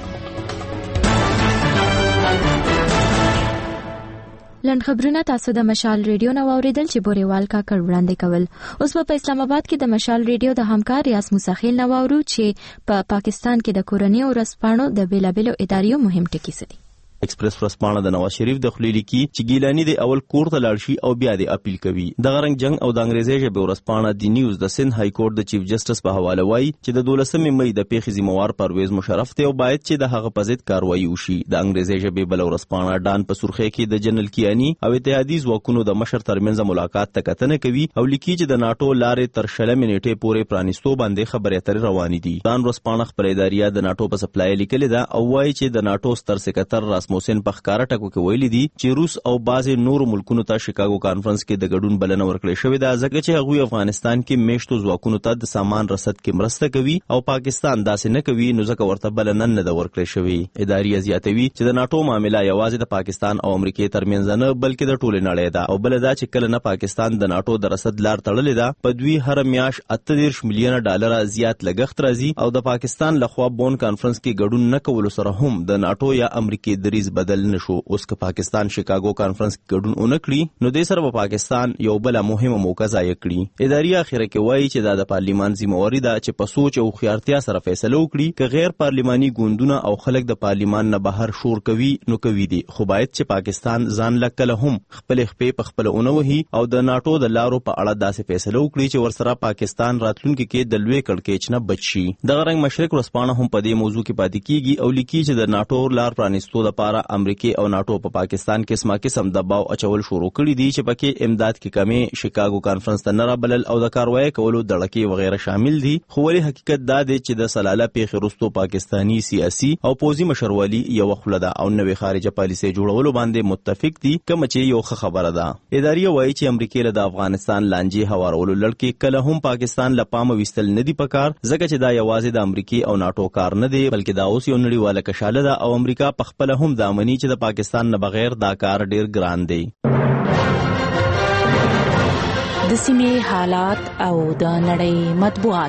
[SPEAKER 1] لنډ خبرونه تاسو د مشال ریډیو نو اوریدل چې بورېوال کاکړ وړاندې کول. اوس په اسلام آباد کې د مشال ریډیو د همکار ریاض موسیخیل نو اورو چې په پاکستان کې د کورنۍ او رسپانو د بیلابلو اداریو مهم ټکي سدي.
[SPEAKER 8] ایکسپریس ورسپانه د نواز شریف د خلیلی کی چې ګیلانی د اول کور ته لاړ شي او بیا د اپیل کوي. د غرنګ جنگ او د انګریزي ژبه ورسپانه د نیوز د سند های کورټ د چیف جسټس په حواله وایي چې د 12 مې د پیښې ذمہوار پرویز مشرف ته او باید چې د هغه په ضد کاروایی وشي. د انګریزي ژبه بل ورسپانه ډان په سرخه کې د جنرال کیانی او اتحادیې ځواکونو د مشر ترمنځ ملاقات ته کتنه کوي او لیکي چې د ناتو لارې تر 6 منټې پورې پرانیستو باندې خبرې اترې روانې دي. دان ورسپانه خبر اداریه د ناتو په سپلای لیکل ده او وایي چې د ناتو ستر سکرټر راسموسن په ښکارا ټکو کې ویلي دي چې روس او بعض نور ملکونو ته شیکاګو کانفرنس کې د ګډون بلنه ورکړې شوې ده ځکه چې هغوی افغانستان کې میشتو ځواکونو ته د سامان رسد کې مرسته کوي او پاکستان داسې نه کوي نو ځکه ورته بلنه نه ده ورکړې شوې. ادارې زیاتوي چې د ناتو معاملې یوازې د پاکستان او امریکای ترمنځ نه بلکې د ټولې نړۍ ده او بل دا چې کله نه پاکستان د ناتو د رسد لار تړلې ده په دوی هر میاش 38 میلیون ډالر زیات لګښت راځي او د پاکستان لخوا بون کانفرنس کې ګډون نه کول سره هم د ناتو یا امریکای دریز بدل نشو. اوس که پاکستان شیکاګو کانفرنس کې ګډون اونکړي نو د سره په پاکستان یو بل مهمه موقع ضایع کړي. ادارې اخیره کې وایي چې د پارلیمان ذمہواری ده چې په سوچ او خیارتیا سره فیصله وکړي که غیر پارلیماني ګوندونه او خلک د پارلیمان نه بهر شور کوي نو کوي دي خو باید چې پاکستان ځان لکه هم خپل خپې په خپل اونوهي او د ناتو د لارو په اړه داسې فیصله وکړي چې ورسره پاکستان راتلونکي کې د لوی کړکېچ نه بچي. د غرنګ مشرق ورسپانه هم په دې موضوع کې پاتې کیږي او لیکي چې د ناتو لار پرانیستو لپاره امریکای او ناتو په پاکستان کې اسما قسم دباو اچول شروع کړی دي چې پکې امداد کې کمی شیکاګو کانفرنس ته نه رابلل او د کاروایی کولو دړکې وغیرہ شامل دي. خو ولې حقیقت دا دی چې د سلاله پیښې وروسته پاکستانی سیاسي او پوځي مشرولي یو خلده او نوې خارجه پالیسي جوړولو باندې متفق دي کوم چې یو خبره ده. ادارې وایي چې امریکای له افغانستان لانجې هوارولو لړکې کله هم پاکستان لپاره وستل نه دي پکار ځکه چې دا یوازې د امریکای او ناتو کار نه دی بلکې دا اوس یو نړیواله کشاله ده او امریکا په خپل هم د امني چې د پاکستان نه بغیر دا کار ډیر ګران دی.
[SPEAKER 9] د سیمې حالات او د نړۍ مطبوعات.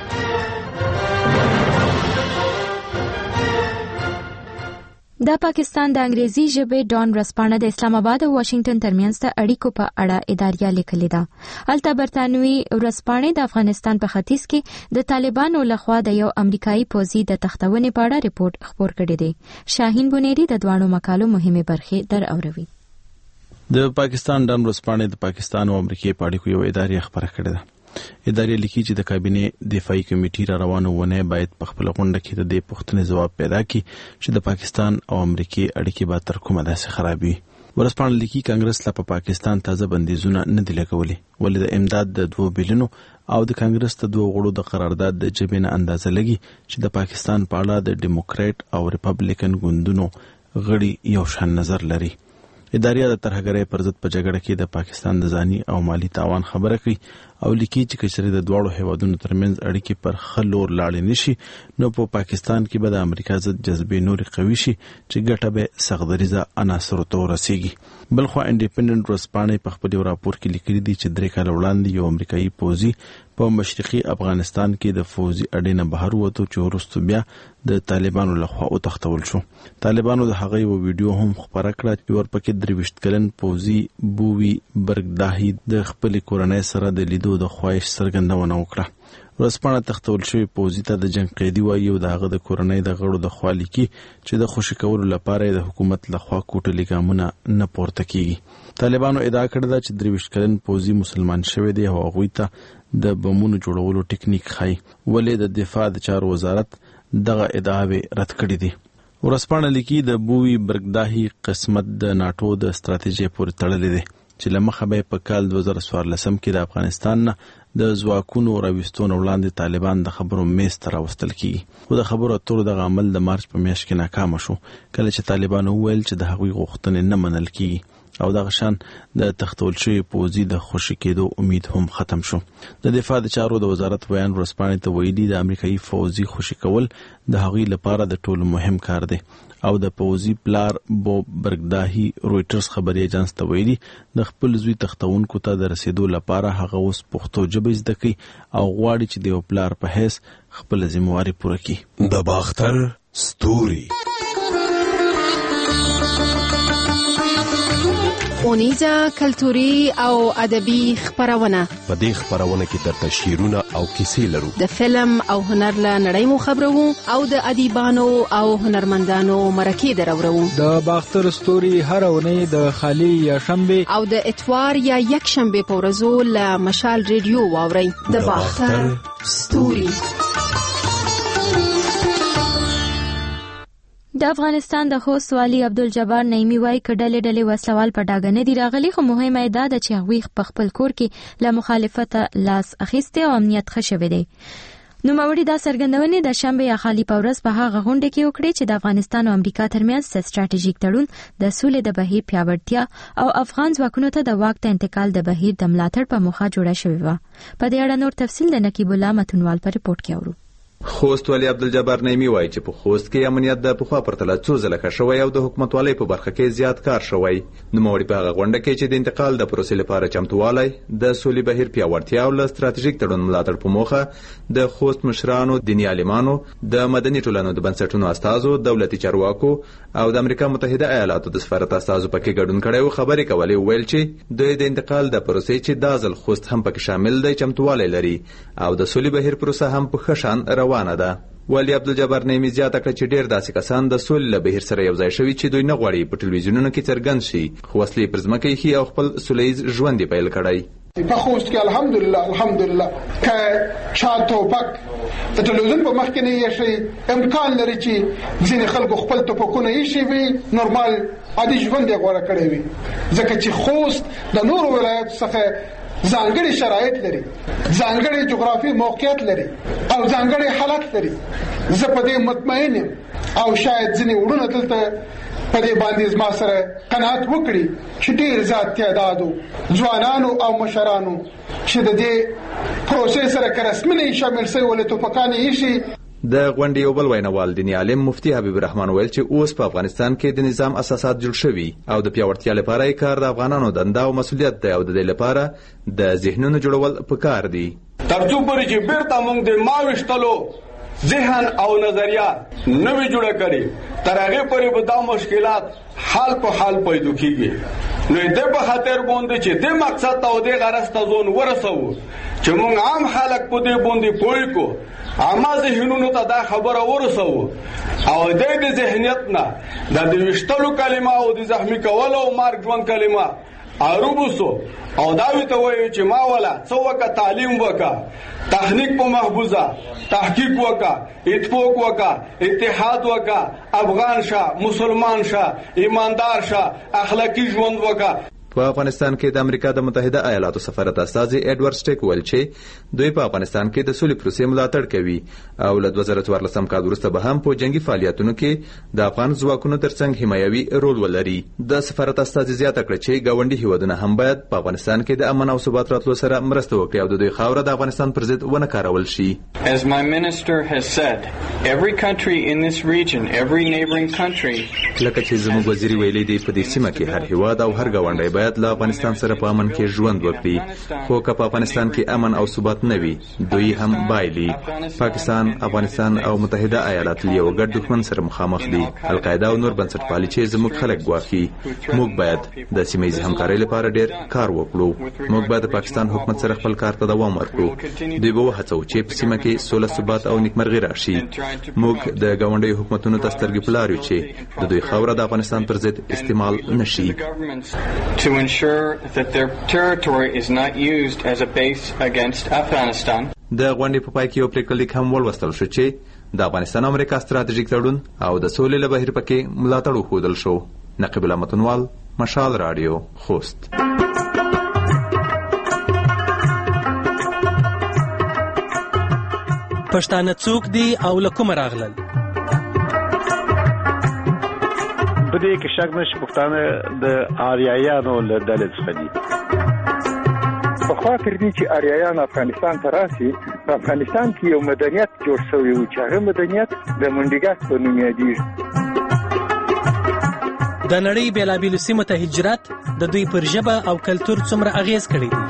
[SPEAKER 1] د پاکستان د انګریزي ژبې ډان ورسپانه د اسلام آباد او واشنگټن ترمنځ د اړیکو په اړه اداریه لیکلې ده. البته برتانوي ورسپانه د افغانستان په ختیځ کې د طالبانو لخوا د یو امریکایي پوځي د تختونې په اړه ریپورت خپور کړی دی. شاهین بنيري د دوانو مقالو مهمه برخې در اوروي.
[SPEAKER 5] د پاکستان ډان ورسپانه د پاکستان او امریکای په اړیکو یو ادارې خبره کړې ده. ادارې لیکي چې د کابینې دفاعي کمیټې را روانه ونه باید په خپل غونډه کې د دې پوښتنې ځواب پیدا کړي چې د پاکستان او امریکای اړیکې به تر کومه داسې خرابي. ورسپانه لیکي کانګرس لا په پاکستان تازه بندیزونه نه دي لګولي ولې د امداد د 2 بلینو او د کانګرس د 2 غړو د قرارداد د جبې نه اندازه لګي چې د پاکستان په اړه د ډیموکرات او ریپبلیکن ګوندونو غړي یو شان نظر لري. ادارې د ترهګرۍ پر ضد په جګړه کې د پاکستان د ځاني او مالی تاوان خبره کوي
[SPEAKER 10] او لیکي چې کچري د دواړو هیوادونو ترمنځ اړیکې پر خلور لاړې نشي نو په پاکستان کې به د امریکا ضد جذبې نوري قوي شي چې ګټه به سغدریزه عناصر ته ورسیږي. بلخو انډیپندنت ورځپاڼې په خپل راپور کې لیکلي دي چې 3 کال وړاندې یو امریکایي پوځي په مشرقي افغانستان کې د فوزي اډې بهر وته چې وروسته بیا د طالبانو لخوا او تختول شو. طالبانو د هغه یو ویډیو هم خبره کړه چې ورپکې 23 کلن پوځي بووي برګداهي د خپل کورنۍ سره د لیدو د خواهش څرګندونه وکړه. ورځپاڼه تختول شوی پوځي ته د جنگ قیدی وایي او دغه د کورنۍ د غړو د خوا لیکي چې د خوشی کولو لپاره د حکومت لخوا کوټلي ګامونه نه پورته کیږي. طالبانو ادعا کړې ده چې 23 کلن پوځي مسلمان شوی دی او هغوی ته د بمونو جوړولو ټیکنیک خای ولې د دفاع د چارو وزارت دغه ادعا رد کړې دي. ورځپاڼه لیکي د بووي برګداهي قسمت د ناتو د ستراتیژي پورې تړلې دی چې لمخه به په کال 2014 کې د افغانستان نه د ځواکونو راوستون وړاندې طالبان د خبرو میز ته راوستل کیږي. خو د خبرو اترو د عمل د مارچ په میاشت کې ناکام شو کله چې طالبان وویل چې د هغوی غوښتنې نه منل کیږي او دغه شان د تختول شوی پوځي د خوشی کېدو امید هم ختم شو. د دفاع د چارو د وزارت بیان ورځپاڼې ته ویلي د امریکایي فوځي خوشی کول د هغوی لپاره د ټولو مهم کار دی او د پوځي پلار بو برګداهي رويټرز خبري ایجنس ته ویلي د خپل زوی تختونکو ته د رسیدو لپاره هغه اوس پښتو ژبه زده کوي او غواړي چې د پلار په حیث خپل ذمہواری پوره کړي.
[SPEAKER 21] د باختر ستوري
[SPEAKER 11] اونیزه کلتوري او ادبي خبرونه.
[SPEAKER 21] په دې خبرونه کې درته شعرونه او کیسې لرو.
[SPEAKER 11] د فلم او هنر له نړۍ مو خبرو او د ادیبانو او هنرمندانو مرکې درورو.
[SPEAKER 12] د باختر ستوري هر اونۍ د خالی یا شنبه
[SPEAKER 11] او د اتوار یا یک شنبه په ورځو له مشال ریډیو واوري. د باختر ستوري.
[SPEAKER 1] د افغانستان د خوست والي عبدالجبار نعیمی وایي کډلې ډلې وسلوال په ډاګه نه دي راغلي خو مهمه ده چې هغوی په خپل کور کې له مخالفت لاس اخیسته او امنیت ښه شوی دی. نوموړي دا څرګندونې د شنبه یا خالی په ورځ په هغه غونډه کې وکړې چې د افغانستان او امریکا ترمنځ ستراتیژیک تړون د سولې د بهیر پیاوړتیا او افغان ځواکونو ته د واک ته انتقال د بهیر د ملاتړ په موخه جوړه شوې و. په دې اړه نور تفصیل د نقیب الله متنوال په ریپورت کې اورو.
[SPEAKER 14] خوست والي عبدالجبار نعیمی وایي چې په خوست کې امنیت د پخوا پرتله څو ځله ښه شوی او د حکومتوالۍ په برخه کې زیات کار شوی. نوموړي په هغه غونډه کې چې د انتقال د پروسې لپاره چمتووالی د سولې بهیر پیاوړتیا او له ستراتیژیک تړون ملاتړ په موخه د خوست مشرانو، دیني عالمانو، د مدني ټولنو د بنسټونو استازو، دولتي چارواکو او د امریکا متحده ایالاتو د سفارت استازو پکې ګډون کړی او خبرې کولې. ویل چې د انتقال د پروسې چې دا ځل خوست هم پکې شامل دی چمتووالی لري او د سولې بهیر پروسه هم په ښه شان روانه ده. والي عبدالجبار نعیمی زیاته کړه چې ډېر داسې کسان د سولې له بهیر سره یوځای شوي چې دوی نه غواړي په ټلویزیونونو کې څرګند شي خو وسلې پر ځمکه ایښي او خپل سولیز ژوند یې پیل کړی.
[SPEAKER 25] په خوست کې الحمدلله که چا توپک د ټلویزیون په مخ کې نه یې امکان لري چې ځینې خلکو خپل توپکونه ایښي وي نورمال عادي ژوند یې غوره کړی وي ځکه چې خوست د نورو ولایتو څخه ځانګړي شرایط لري، ځانګړي جغرافي موقعیت لري او ځانګړي حالت لري. زه په دې مطمئن یم او شاید ځینې وړونه دلته په دې باندې زما سره قناعت وکړي چې ډېر زیات تعدادو ځوانانو او مشرانو چې د دې پروسې سره که رسمي نه شامل شوي ولې توپکان یې ایښي.
[SPEAKER 14] د غونډې یو بل ویناوال دیني عالم مفتي حبیب الرحمن ویل چې اوس په افغانستان کې د نظام اساسات جوړ شوي او د پیاوړتیا لپاره یې کار د افغانانو دنده او مسؤلیت دی او د دې لپاره د ذهنونو جوړول پکار دي.
[SPEAKER 26] ترڅو پورې چې بیرته موږ د ماوشتلو ذهن او نظریات نوې جوړه کړي تر هغه پورې به دا مشکلات حال په حال پیدا کیږي. نو دې په خاطر باندې چې د مقصد او د غرض ته ځون ورسو چې موږ عام خلک په دې باندې پوي کو عامه ذهنونو ته دا خبره ورسو او د ذهنیت نه د وشتلو کلمه او د زخمی کولو او مرګ ژوند کلمه اروبوسو او دا وی ته وایي چې ما ولا څوکه تعلیم وکا، تخنیک په محفوظه، تحقیق وکا، اتفاق وکا، اتحاد وکا، افغان شه، مسلمان شه، ایماندار شه، اخلاقی ژوند وکا.
[SPEAKER 14] په افغانستان کې د امریکا د متحده ایالاتو سفارت استازي ایډورډ سټیک ویل چې دوی په افغانستان کې د سولې پروسې ملاتړ کوي او له 2014 کال وروسته به هم په جنگي فعالیتونو کې د افغان ځواکونو ترڅنګ حمایوي رول ولري. د سفارت استازي زیاته کړه چې ګاونډي هیوادونه هم باید په افغانستان کې د امن او ثبات راتلو سره مرسته وکړي او د دوی خاوره د افغانستان پر ضد ونه کارول شي.
[SPEAKER 7] As my minister has said, every country in this region, every neighboring country,
[SPEAKER 14] لکه چې زموږ وزیر ویلي دی په دې سیمه کې هر هیواد او هر ګاونډی باید له افغانستان سره په امن کې ژوند وکړي، خو که په افغانستان کې امن او ثبات نه وي دوی هم بایلي. پاکستان، افغانستان او متحده ایالات یو ګډ دښمن سره مخامخ دي. القاعده او نور بنسټپالي چې زموږ خلک ګواښي. موږ باید د سیمه ییزې همکارۍ لپاره ډېر کار وکړو. موږ باید د پاکستان حکومت سره خپل کار ته دوام ورکړو. دوی به وهڅوو چې په سیمه کې سوله، ثبات او نیکمرغي راشي. موږ د ګاونډیو حکومتونو ته سترګې په لار یو چې د دوی خاوره د افغانستان پر ضد استعمال نشي.
[SPEAKER 7] to ensure that their territory is not used as a base against Afghanistan.
[SPEAKER 14] د غونډې په پای کې یو پریکړه لیک هم ولوستل شو چې د افغانستان او امریکا ستراتیژیک تړون او د سولې له بهیر پکې ملاتړ وښودل شو. نقیب الله متنوال، مشال رادیو، خوست.
[SPEAKER 13] پښتانه څوک دي او له کومه راغلل؟
[SPEAKER 15] په دې کې شک نشته پښتانه د آریایانو له ډلې څخه دي.
[SPEAKER 17] په خوا تر دې چې آریایان افغانستان ته راسي، په افغانستان کې یو مدنیت جوړ شوی و چې هغه مدنیت د منډیګاس په نوم یادېږي.
[SPEAKER 13] د نړۍ بېلابېلو سیمو ته هجرت د دوی پر ژبه او کلتور څومره اغېز کړی دی؟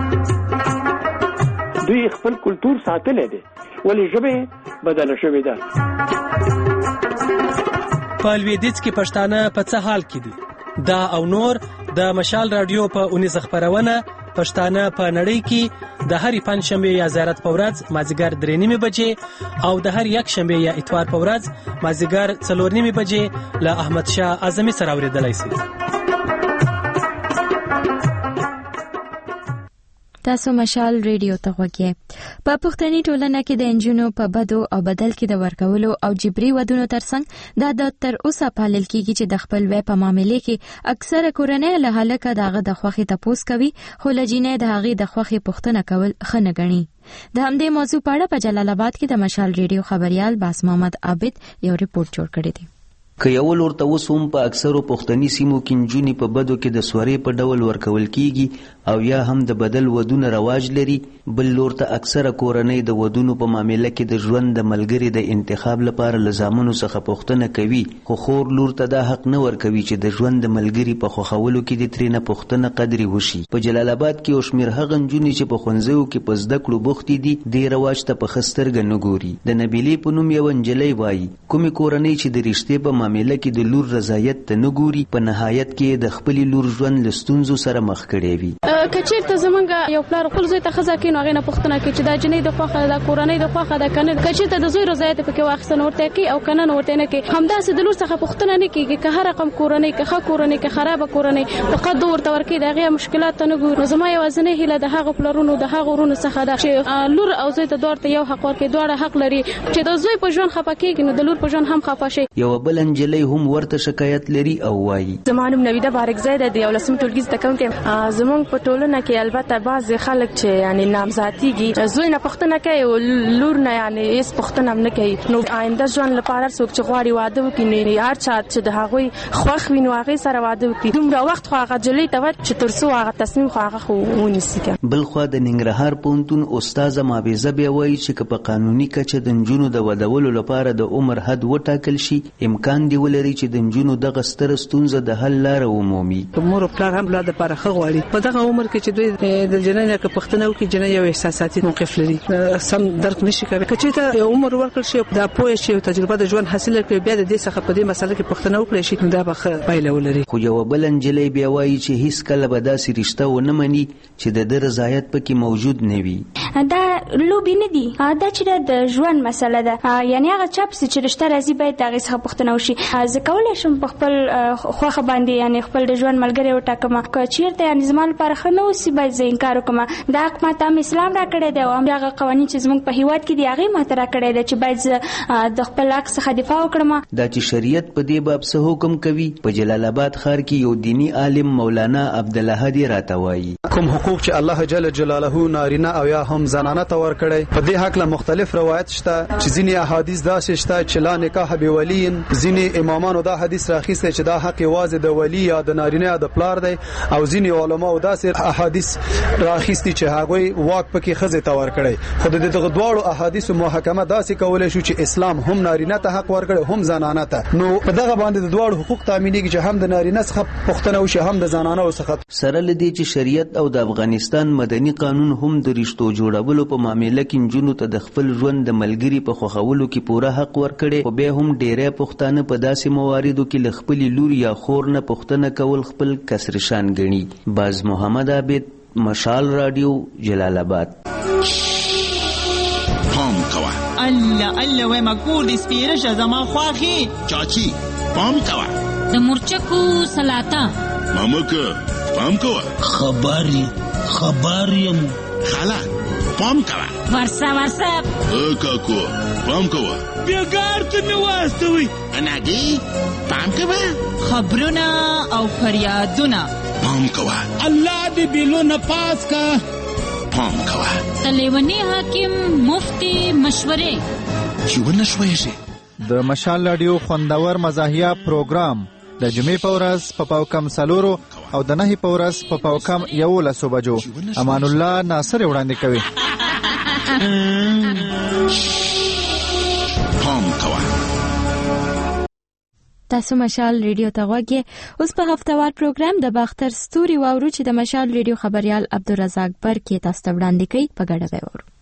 [SPEAKER 17] دوی خپل کلتور ساتلی دی ولې ژبه بدله شوې ده.
[SPEAKER 13] په لویدیځ کې پښتانه په څه حال کې دي؟ دا او نور د مشال رادیو په اونیزه خپرونه پښتانه په نړۍ کې د هرې پنجشنبې یا زیارت په ورځ مازدیګر 3:30 بجې او د هر یکشنبې یا اتوار په ورځ مازدیګر 4:30 بجې له احمد شاه اعظمي سره اورېدلی شئ.
[SPEAKER 1] تاسو مشال ریډیو ته غوږی. په پښتني ټولنه کې د انجونو په بدو او بدل کې د ورکولو او جبري ودونو ترڅنګ دا د تر اوسه پالل کېږي چې د خپل وې په معاملې کې اکثره کورنۍ له هلکه دغه د خوښې تپوس کوي، خو له جینۍ د هغې د خوښې پوښتنه کول ښه نه ګڼي. د همدې موضوع په اړه په جلال آباد کې د مشال ریډیو خبريال باس محمد عابد یو ریپورت جوړ کړی دی.
[SPEAKER 18] که یو ورته اوس هم په اکثرو پښتني سیمو کې نجونې په بدو کې د سورې په ډول ورکول کیږي او یا هم د بدل ودونه رواج لري، بل لور ته اکثره کورنۍ د ودونو په معامله کې د ژوند د ملګري د انتخاب لپاره له زامنو څخه پوښتنه کوي، خو خور لور ته دا حق نه ورکوي چې د ژوند د ملګري په خوښولو کې د ترېنه پوښتنه قدرې وشي. په جلال آباد کې یو شمېر هغه نجونې چې په ښوونځیو کې په زده کړو بوختې دي دې رواج ته په ښه سترګه نه ګوري. د نبیلې په نوم یوه نجلۍ وایي کومې کورنۍ چې د رشتې په معامله کې د لور رضایت ته نه ګوري په نهایت کې د خپلې لور ژوند له ستونزو سره مخ کړی وي.
[SPEAKER 19] که چېرته زمونږ یو پلار خپل زوی ته ښځه کوي نو هغې نه پوښتنه کوي چې دا جنۍ د خوښه ده، دا کورنۍ د خوښه ده که نه. که چېرته د زوی رضایت یې پکې واخیسته نو ورته کوي او که نه نو ورته نه کوي. همداسې د لور څخه پوښتنه نه کېږي که هر رقم کورنۍ، که ښه کورنۍ، که خرابه کورنۍ، فقط دو ورته ورکوي د هغې مشکلات ته نه ګوري. نو زما یوازینۍ هیله د هغو پلرونو د هغو ورونو څخه ده چې لور او زوی ته دواړو ته یو حق ورکوي، دواړه حق لري چې د زوی په ژوند خفه کېږي نو د لور په ژوند هم خفه شي.
[SPEAKER 18] یوه بله نجلۍ هم ورته شکایت لري او وایي
[SPEAKER 27] زما نوم نویده بارکزی ده، د 11 ټولګي زده کوونکې یم. زموږ په ټولنه کې البته بعضې خلک چې یعنې نامزادېږي زوی نه پوښتنه کوي او لور نه یعنې هېڅ پوښتنه هم نه کوي. نو آینده ژوند لپاره څوک چې غواړي واده وکړي نو هر چا چې د هغوی خوښ وي نو هغې سره واده وکړي. دومره وخت خو هغه نجلۍ ته ورکړي چې تر څو هغه تصمیم خو هغه خو ونیسي.
[SPEAKER 18] بلخوا د ننګرهار پوهنتون استاذه مابیزه بیا وایي چې که په قانوني کچه د نجونو د ودولو لپاره د عمر حد وټاکل شي امکان دی ولري چې د نجونو دغه ستره ستونزه د حل لاره ومومي.
[SPEAKER 28] مور او پلار هم لا د لپاره ښه غواړي په دغه عمر کې چې دوی د جنۍ نه که پوښتنه وکړي جنۍ یو احساساتي موقف لري سم درک نشي کوي. که چېرته یو عمر ورکړل شي دا پوه شي او تجربه د ژوند حاصل کړي بیا د دې څخه په دې مسله کې پوښتنه وکړي شي دا به ښه پایله ولري.
[SPEAKER 18] خو یوه بله نجلۍ بیا وایي چې هیڅ کله به داسې رشته ونه مني چې د ده رضایت پکې موجود نه وي.
[SPEAKER 2] دا لوبي نه دي، دا چې د ژوند مسله ده. یعنی هغه چا چې رشته راځي باید د هغې څخه پوښتنه وشي. زه کولی شم په خپل خوښه باندې یعنی خپل د ژوند ملګری وټاکم. که چېرته یعنی زما لپاره ښه نه اوسي باید زه انکار وکړم. دا حق ماته هم اسلام راکړی دی او هم هغه قوانین چې زموږ په هېواد کې دي هغې ماته راکړی دی چې باید زه د خپل حق څخه دفاع وکړم.
[SPEAKER 18] دا چې شریعت په دې باب څه حکم کوي په جلال آباد ښار کې یو دینی عالم مولانا عبدالهادي راته وایي.
[SPEAKER 4] کوم حقوق چې الله جل جلاله نارینه او یا هم زنانه ته ورکړی، په دې هکله مختلف روایت شته چې ځینې احادیث داسې شته چې لا نکاح بولي. ځینې امامانو دا حدیث راخیستی چې دا حق یوازې د ولی یا د نارینه یا د پلار دی، او ځینې علماو داسې احادیث راخیستی چې هغوی واک پکې ښځې ته ورکړی. خو د دغه دواړو احادیثو محاکمه داسې کولی شو چې اسلام هم نارینه ته حق ورکړی هم زنانه ته. نو په دغه باندې د دواړو حقوق تامینېږي چې هم د نارینه څخه پوښتنه وشي هم د زنانو څخه.
[SPEAKER 18] سره له دې چې شریعت او د افغانستان مدني قانون هم د رشتو جوړولو په معامله کې نجونو ته د خپل ژوند د ملګري په خوښولو کې پوره حق ورکړی، خو بیا هم ډیری پښتانه په داسې مواردو کې له خپلې لور یا خور نه پوښتنه کول خپل کسرشان ګڼي. باز محمد عابد، مشال رادیو، جلال آباد.
[SPEAKER 6] پام کوه الله وای مکور د سپیره شزما خواخي چاچی پام کوه
[SPEAKER 16] د مرچکو سلاتا
[SPEAKER 6] مامک پام کوه خبریم خالا پام کوه
[SPEAKER 16] ورسا
[SPEAKER 6] کاکو پام کوه بیگار ته می واستوي اناګي پام کوه
[SPEAKER 16] خبرونه او فریادونه
[SPEAKER 6] پام کوه
[SPEAKER 16] الله دې بیلونه پاس کا
[SPEAKER 6] پام کوه
[SPEAKER 16] تلیونی حاکم مفتی مشورې
[SPEAKER 6] چېونه شوی شي.
[SPEAKER 12] د مشال رادیو خوندور مزاحیه پروګرام د جمعې په ورځ په پاوکم 4 او د نهي په ورځ په پاوکم 11 بجو امان الله ناصر وړاندې کوي.
[SPEAKER 6] پام کوه.
[SPEAKER 1] تاسو مشال ریډیو ته غوږی. اوس په هفتوار پروګرام د باختر ستوري واورو چې د مشال ریډیو خبريال عبدالرزاق برکی تاسو ته وړاندې کوي. په ګډه به وورو.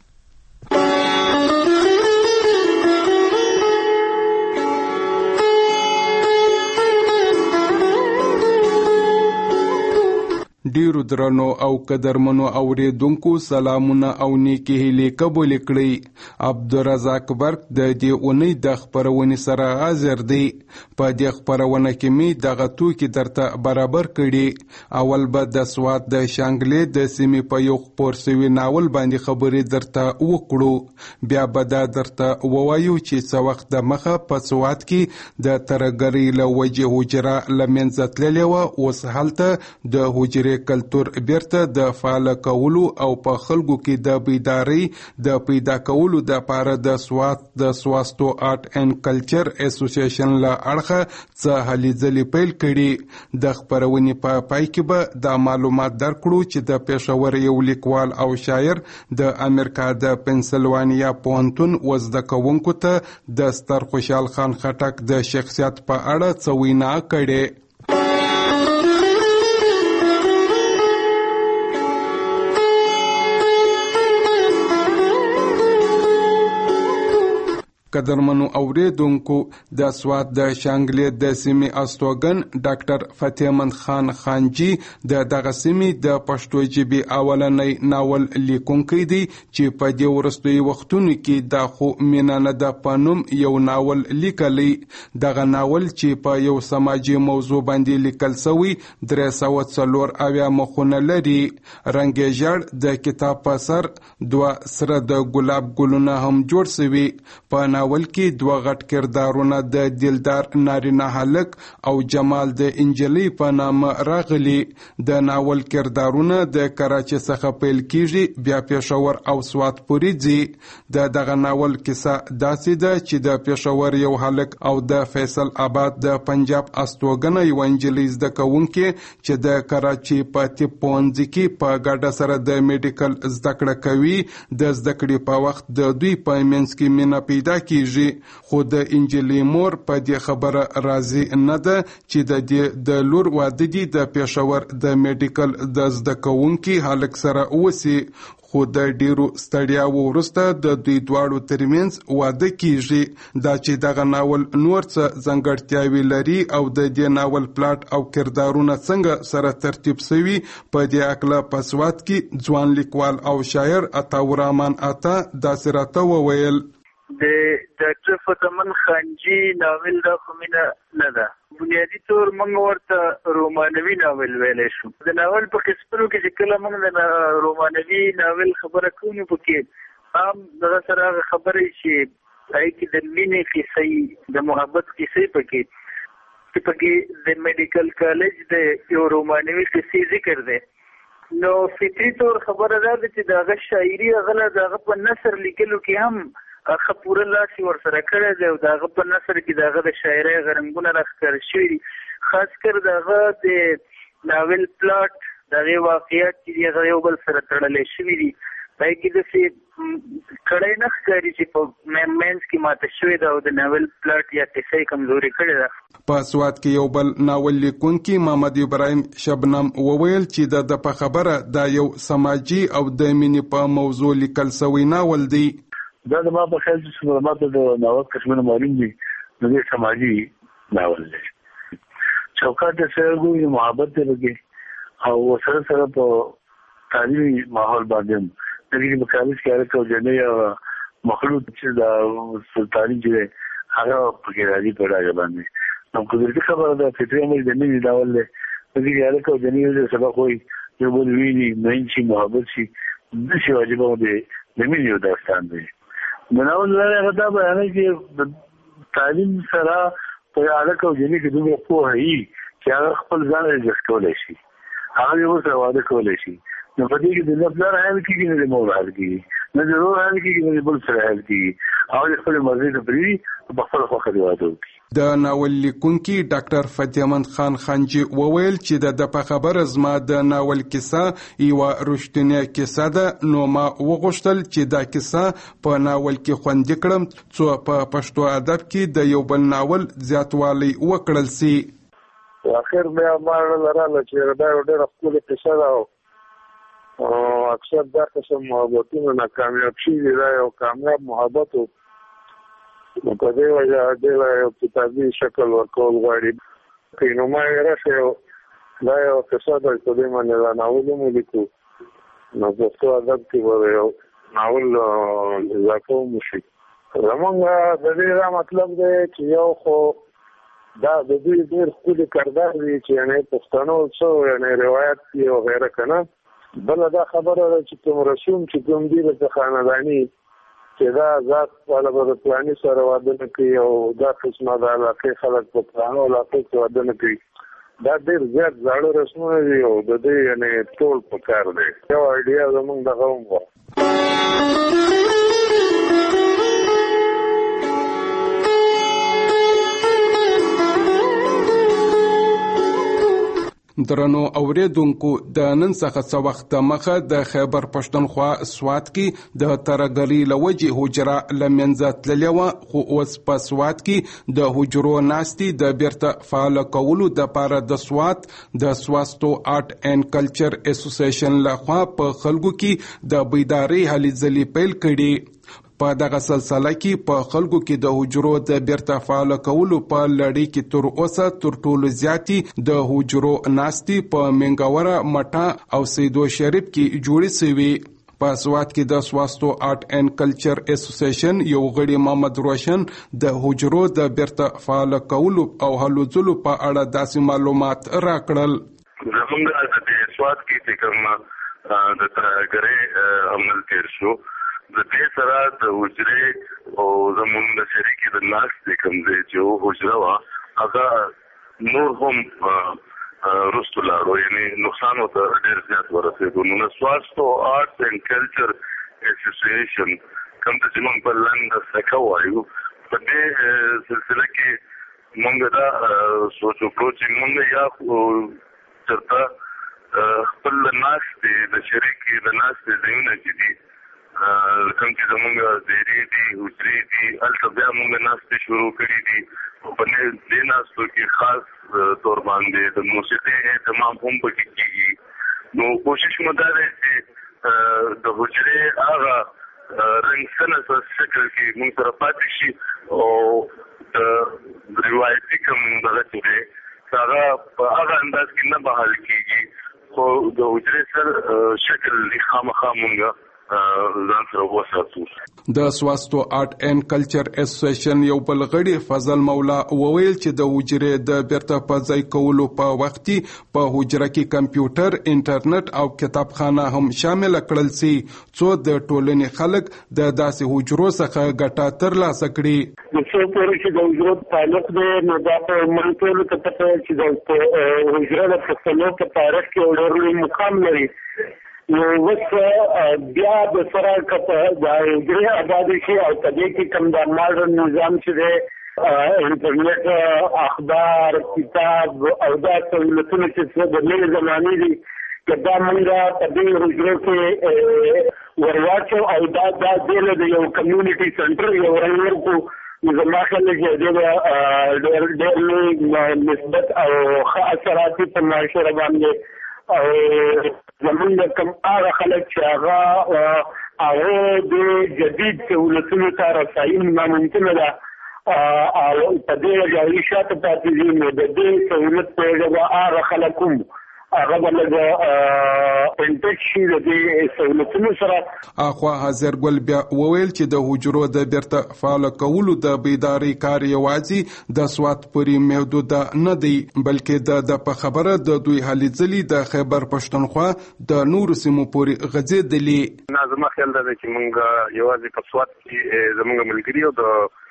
[SPEAKER 20] ډیرو درنو او قدرمنو اوریدونکو سلامونه او نیکی هیلې قبول کړئ. عبدالرزاق برک د دې اونۍ د خپرونې سره حاضر دی. په دې خپرونه کې می دغه توکي درته برابر کړي. اول به د سوات د شانګلې د سیمې په یو خپور سوي ناول باندې خبرې درته وکړو. بیا به دا درته ووایو چې څه وخت د مخه په سوات کې د ترهګرۍ له وجې حجره له منځه تللې وه، اوس هلته د حجرې کلتور بیرته د فعال کولو او په خلکو کې د بیداری د پیدا کولو د پاره د سوات د سواستو آرټ اینڈ کلچر اسوسییشن له اړخه څه هلې ځلې پیل کړي. د خپرونې په پای کې به د معلومات درکړو چې د پېښور یو لیکوال او شاعر د امریکا د پنسلوانیا پوهنتون وزده کوونکو ته د ستر خوشحال خان خټک د شخصیت په اړه څه وینا کړې. قدرمنو اوریدونکو، د سوات د شانګلې د سیمې استوګن ډاکټر فتح مند خان خانجی د دغه سیمې د پښتو ژبې اولنۍ ناول لیکونکی دی چې په دې وروستیو وختونو کې د خو مینانه د پنوم یو ناول لیکلی. دغه ناول چې په یو سماجی موضوع باندې لیکل شوی 340 مخونه لري. رنگ ژړ د کتاب په سر 2 سره د ګلاب ګلونه هم جوړ شوی. په ناول کې 2 غټ کردارونه د دلدار نارینه هلک او جمال د انجلی په نامه راغلي. د ناول کردارونه د کراچي څخه پیل کیږي بیا پېښور او سوات پورې ځي. دغه ناول کیسه داسې ده چې د پېښور یو هلک او د فیصل آباد د پنجاب استوګنه یو انجلی زده کوونکې چې د کراچي په طب پوهنځي کې په ګډه سره د میډیکل زده کړه کوي. د زده کړې په وخت د دوی په منځ کې مینه پیدا کیږي، خو د انجلی مور په دې خبره راضي نه ده چې د لور واده دي د پېښور د میډیکل د زده کوونکي هلک سره وسی. خو د ډیرو ستړیاو وروسته د دوی دواړو ترمنځ واده کیږي. دا چې دغه ناول نور څه ځانګړتیاوې لري او د دې ناول پلاټ او کردارونه څنګه سره ترتیب شوي په دې اکله په سواد کې ځوان لیکوال او شاعر عطاور رحمان عطا داسې راته وویل.
[SPEAKER 3] د ډاکټر فتح خانجي ناول دا کومه نه ده. بنیادی طور موږ ورته رومانوي ناول ویلی شو. د ناول په قسمونو کې چې کله موږ د رومانوي ناول خبره کوو پکې عام دغه سره خبرې چې هغې کې د مینې کیسې د محبت کیسې پکې د میډیکل کالج د یو رومانوي کیسې ذکر دی. نو فطري طور خبره دا ده چې د هغه شاعري هغه د هغه په نثر لیکلو کې هم هغه پوره لاس ورسره کړی دی او د هغه په نثر کې د هغه د شاعرۍ رنګونه راښکاره شوي دي. خاص کر د هغه د ناول پلاټ د هغې واقعیات چې دي هغه یو بل سره تړلی شوي دي. پای کې داسې کړی نه ښکاري چې په منځ کې ماته شوې ده او د ناول پلاټ یا کیسه یې کمزورې کړې ده.
[SPEAKER 20] په سواد کې یو بل ناول لیکونکي محمد ابراهیم شبنم وویل چې د په خبره دا یو سماجي او د مینې په موضوع لیکل شوی ناول دی.
[SPEAKER 5] دا د ما په خیال چې ماته د ناول قسمونه معلوم دي نو د سماجي ناول دی. چوکاټ سره ګوري محبت دی پکې او سره سره په تعلیمي ماحول باندې دغه په کالج کې هغه کو جنې او مخلوط چې د سلطانی چې هغه پکې راځي په راځي باندې. نو کومه خبره ده فطري عمل د مینې ناول دی. دغه هغه کو جنې د سبق وي یو بل ویني مین شي محبت شي د شي واجب دی د مینې یو داستان دی. د ناول لاره دا بیانوي چې تعلیم سره په اړه کو جنې کې دومره پوهه هي چې هغه خپل ځان یې کولای شي هغه یو سره واده کولای شي. نو په دې کې د نفلار حل کېږي نه د مور حل کېږي نه د ضرور حل کېږي نه د بل سره حل کېږي او د خپل مرضي ته پرېږدي په خپله خوښه دې واده وکړي.
[SPEAKER 20] د ناول لیکونکي ډاکټر فتح خانجي وویل چې د په خبره زما د ناول کیسه یوه رښتینې کیسه ده نو ما وغوښتل چې دا کیسه په ناول کې خوندي کړم څو په پښتو ادب کې د یو بل ناول زیاتوالی وکړل سي.
[SPEAKER 8] اخر بیا ما لراله چې دا یو ډېره ښکلې کیسه ده او اکثر دا قسم محبتونه ناکامیاب شوي دا یو کامیاب محبت و نو په دې وجه ډېره یو کتابي شکل ورکول غواړي. نو ما یې راشي دا یو کیسه ده په دې باندې دا ناول هم ولیکو نو پښتو ادب کې به یو ناول اضافه وشي. زمونږ د دې دا مطلب دی چې یو خو دا د دوی ډېر ښکلي کردار دی چې یعنې پښتنو څه یعنې روایت یې وغیره که نه. بله دا خبره ده چې کوم رسوم چې کوم دي د خانداني چې دا ذات والا به د پلاني سره واده نه کوي او دا قسمه د علاقې خلک په پلانو علاقې کې واده نه کوي. دا ډېر زیات زاړه رسمونه دي او د دې یعنې ټول په کار دی. یو ایډیا زمونږ دغه هم وه.
[SPEAKER 20] درنو اوریدونکو د نن څخه څه وخت مخه د خیبر پښتونخوا سوات کې د ترګری لوجه حجره لمنځه تللې و خو اوس په سوات کې د حجرو ناستي د بیرته فعال کولو د پاره د سوات د سواستو آرټ اینڈ کلچر اسوسییشن لخوا په خلکو کې د بیداری هلې ځلې پیل کړي. په دغه سلسله کې په خلکو کې د حجرو د بیرته فعال کولو په لړۍ کې تر اوسه تر ټولو زیاتی د حجرو ناستي په منګوره مټه او سیدو شریف کې جوړې شوې. په سوات کې د سواستو آرټ اینڈ کلچر اسوسییشن یو غړي محمد روشن د حجرو د بیرته فعال کولو او هلو ځلو په اړه داسې معلومات راکړل.
[SPEAKER 8] زمونږ د سوات کې کوم د ترګری عمل تیر شو د دې سره د حجرې او زمونږ د شریکې د ناستې کوم دی چې حجره وه هغه نور هم رستو لاړو یعنې نقصان ورته ډېر زیات ورسېدو. نو سواستو آرټس اینډ کلچر اسوسییشن کوم ته چې موږ په لنډه سکه وایو په دې سلسله کې موږ دا سوچ وکړو چې موږ یا چېرته خپل ناستې د شریکې د ناستې ځایونه چې دي کوم چې زمونږ دیرې دي حجرې دي هلته بیا موږ ناستې شروع کړي دي. په دې ناستو کې خاص طور باندې د موسیقۍ اهتمام هم پکې کېږي. نو کوشش مو دا دی چې د حجرې هغه رنګ سنه شکل کې موږ سره پاتې شي او د روایتي کوم دغه چې هغه په هغه انداز کې نه بحال کېږي خو د حجرې سره شکل خامخا مونږ ځان سره وساتو.
[SPEAKER 20] د سواستو آرټ اینڈ کلچر اسوسییشن یو بل غړي فضل مولا وویل چې د حجرې د بیرته په ځای کولو په وخت کې په حجره کې کمپیوټر، انټرنیټ او کتابخانه هم شامل کړل سي څو د ټولنې خلک د داسې حجرو څخه ګټه ترلاسه کړي.
[SPEAKER 5] د څو پورې چې د حجرو تعلق دی نو دا په منطقه کې پته چې د حجره د پښتنو په تاریخ کې ډېر مقام لري. نو وس بیا د سره کته د حجرې آبادی شي او په دې کې کوم د ماډرن نظام چې دی انټرنیټ، اخبار، کتاب او دا سہولتونه چې د نوې زمانې دي دا موږ په دې حجرو کې ورواچو او دا د یو کمیونټي سنټر یو ورکو زما خیال کې ډېر نسبت او ښه اثرات په معاشره باندې او زمونږ کوم هغه خلک چې هغه د جدید سهولتونو ته رسایي ناممکنه ده او په دې ځای شاته پاتې دي نو د دې سهولت په اړه هغه خلک هم هغه باندې انټیک شي د دې سهولتونو سره.
[SPEAKER 20] اخوا حاضر ګل بیا وویل چې د حجرو د بیرته فعال کولو د بیداری کار یوازې د سوات پورې محدود نه دی بلکې د په خبره د دوی هلې ځلې د خیبر پښتونخوا د نورو سیمو پورې غځېدلې.
[SPEAKER 8] زما خیال ده چې موږ یوازې په سوات کې زموږ ملګري او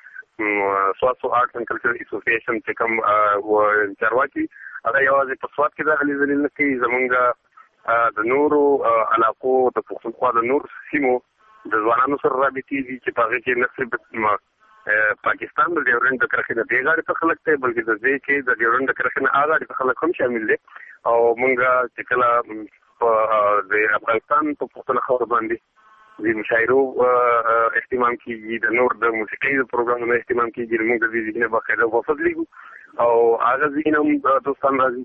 [SPEAKER 8] د سواتو آرټ اینډ کلچر اسوسییشن چې کوم چارواکي هغه یوازې په سوات کې د هلې ځلې نه کوي. زموږ د نورو علاقو د پښتونخوا د نورو سیمو د ځوانانو سره رابطې دي چې په هغې کې نه صرف پاکستان د ډیورنډ د کرښې نه دې غاړې ته خلک دی بلکې د دې کې د ډیورنډ د کرښې نه هغه غاړې ته خلک هم شامل دي او موږ چې کله په د افغانستان په پښتونخوا باندې د مشاعرو اهتمام کیږي، د نور د موسیقۍ د پروګرامونو اهتمام کیږي، موږ د دې ځینې باقاعده وفد لیږو او هغه ځینې هم دوستان راځي.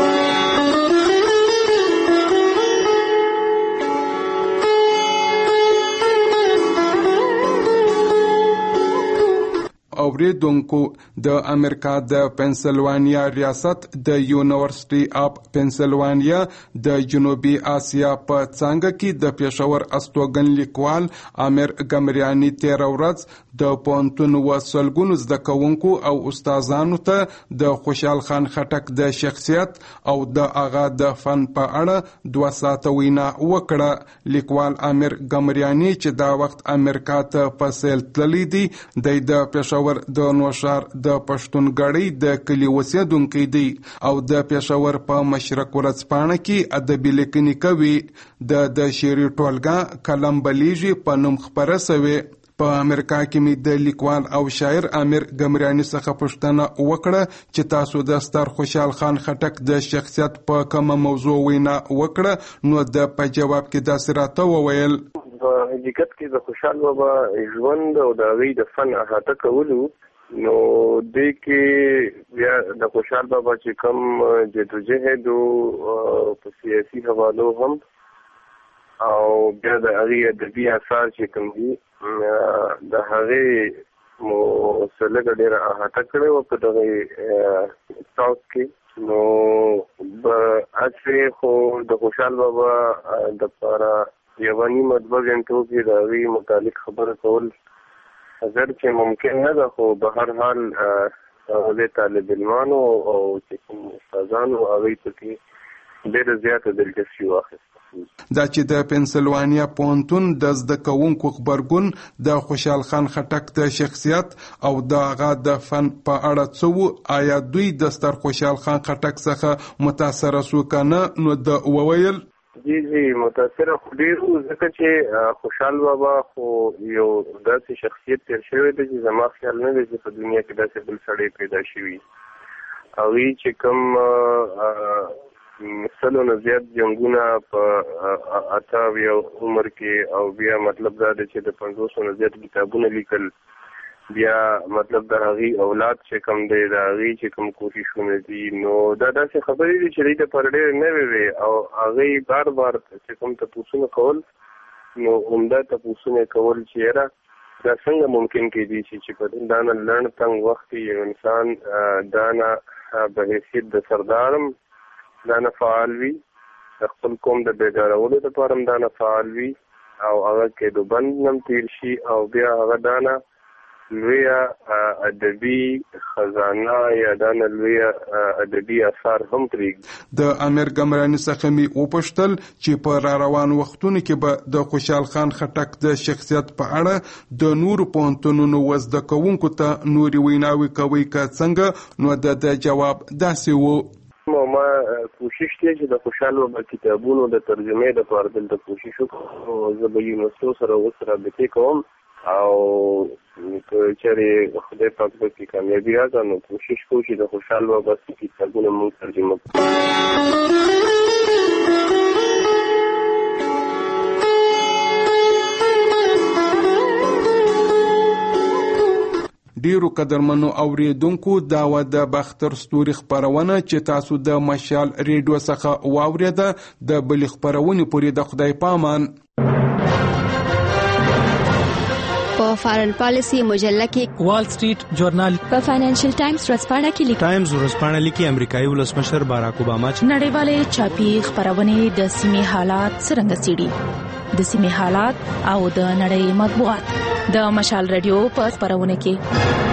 [SPEAKER 20] اوریدونکو د امریکا د پنسلوانیا ریاست د یونیورسيټي اف پنسلوانیا د جنوبي اسیا په څنګه کې د پېښور استوګن لیکوال عامر ګمریانی تیر ورځ د پونتون وسلګونو زده کوونکو او استادانو ته د خوشحال خان خټک د شخصیت او د هغه د فن په اړه 2 ساعته وینا وکړه. لیکوال عامر ګمریانی چې دا وخت امریکا ته په سیل تللی دی د پېښور د نوشار د پښتونګړۍ د کلی اوسیدونکو دی او د پېښور په مشرق ورځپاڼه کې ادبي لیکنې کوي. د شعري ټولګه کلم بلیږي په نوم خپره سوی. په امریکا کې می د لیکوال او شاعر عامر ګمریانی څخه پوښتنه وکړه چې تاسو د ستر خوشحال خان خټک د شخصیت په کومه موضوع وینا وکړه نو د په جواب کې داسې راته وویل.
[SPEAKER 8] په حقیقت کې د خوشحال بابا ژوند او د هغې د فن احاطه کولو نو دې کې بیا د خوشحال بابا چې کوم جدوجهد په سیاسي حوالو هم او بیا د هغې ادبي اثار چې کوم دي د هغې مو سلګه ډېره احاطه کړې وه په دغې ساوث کې نو هسې خو د خوشحال بابا دپاره یوه نیمه 2 غنټو کې د هغې متعلق خبره کول اگر چې ممکن نه ده خو به هر حال هغه طالب علمانو او چې کوم استادانو هغوی پکې ډېره زیاته دلچسپي واخیسته.
[SPEAKER 20] دا چې د پنسلوانیا پوهنتون د زده کوونکو خبرګون د خوشحال خان خټک د شخصیت او د هغه د فن په اړه څه وو، آیا دوی د ستر خوشحال خان خټک څخه متاثره سو که نه؟ نو د وویل
[SPEAKER 8] جی متاثره خو ډېر وو ځکه چې خوشحال بابا خو یو داسې شخصیت تیر شوی دی چې زما خیال نه دی چې په دنیا کې داسې بل سړی پیدا شوي. هغوی چې کوم سلو نه زیات جنګونه په 28 عمر کې او بیا مطلب دا دی چې د 500 نه زیات کتابونه لیکل بیا مطلب د هغې اولاد چې کوم دی د هغې چې کوم کوششونه دي نو دا داسې خبرې دي چې دوی ته پر ډېر نوې وې او هغې بار بار چې کوم تپوسونه کول نو عمده تپوسونه کول چې یاره دا څنګه ممکن کېدی چې په دا نه لنډ تنګ وخت یو انسان دا نه په حیثیت د سردارم دا نه فعال وي د خپل قوم د بیدارولو دپاره هم دا نه فعال وي او هغه کېدو بند هم تېر شي او بیا هغه دا نه لویه ادبي خزانه یا دا نه لویه ادبي اثار هم پرېږدي. د امیر ګمراني څخه مې وپوښتل چې په را روانو وختونو کې به د خوشحال خان خټک د شخصیت په اړه د نورو پوهنتونونو زده کوونکو ته نورې ویناوې کوي که څنګه نو د جواب داسې و. ما کوشش دی چې د خوشحال بابا کتابونو د ترجمې دپاره دلته کوشش وکړم. زه به یونیورسټو سره اوس رابطې کوم او که چېرې خدای پاک پکې کامیابي راکړه نو کوشش کوو چې د خوشحال بابا کتابونه موږ ترجمه کړو. ډیرو قدرمنو اوریدونکو دا و د باختر ستوري خبرونه چې تاسو د مشال ریډیو څخه واوریده د بل خبرونه پورې د خدای پامان.
[SPEAKER 1] په فارن پالیسی مجله کې
[SPEAKER 13] وال سټریټ جورنال
[SPEAKER 1] په فاینانشل ټایمز ورځپاڼه کې لیکي
[SPEAKER 9] ټایمز ورځپاڼه لیکي امریکایي ولسمشر باراک اوباما چې
[SPEAKER 16] نړیوالې چاپی خبرونه د سیمې حالات څرنګه څېړي د سیمې حالات او د نړۍ مطبوعات د مشال رادیو په خبرونه کې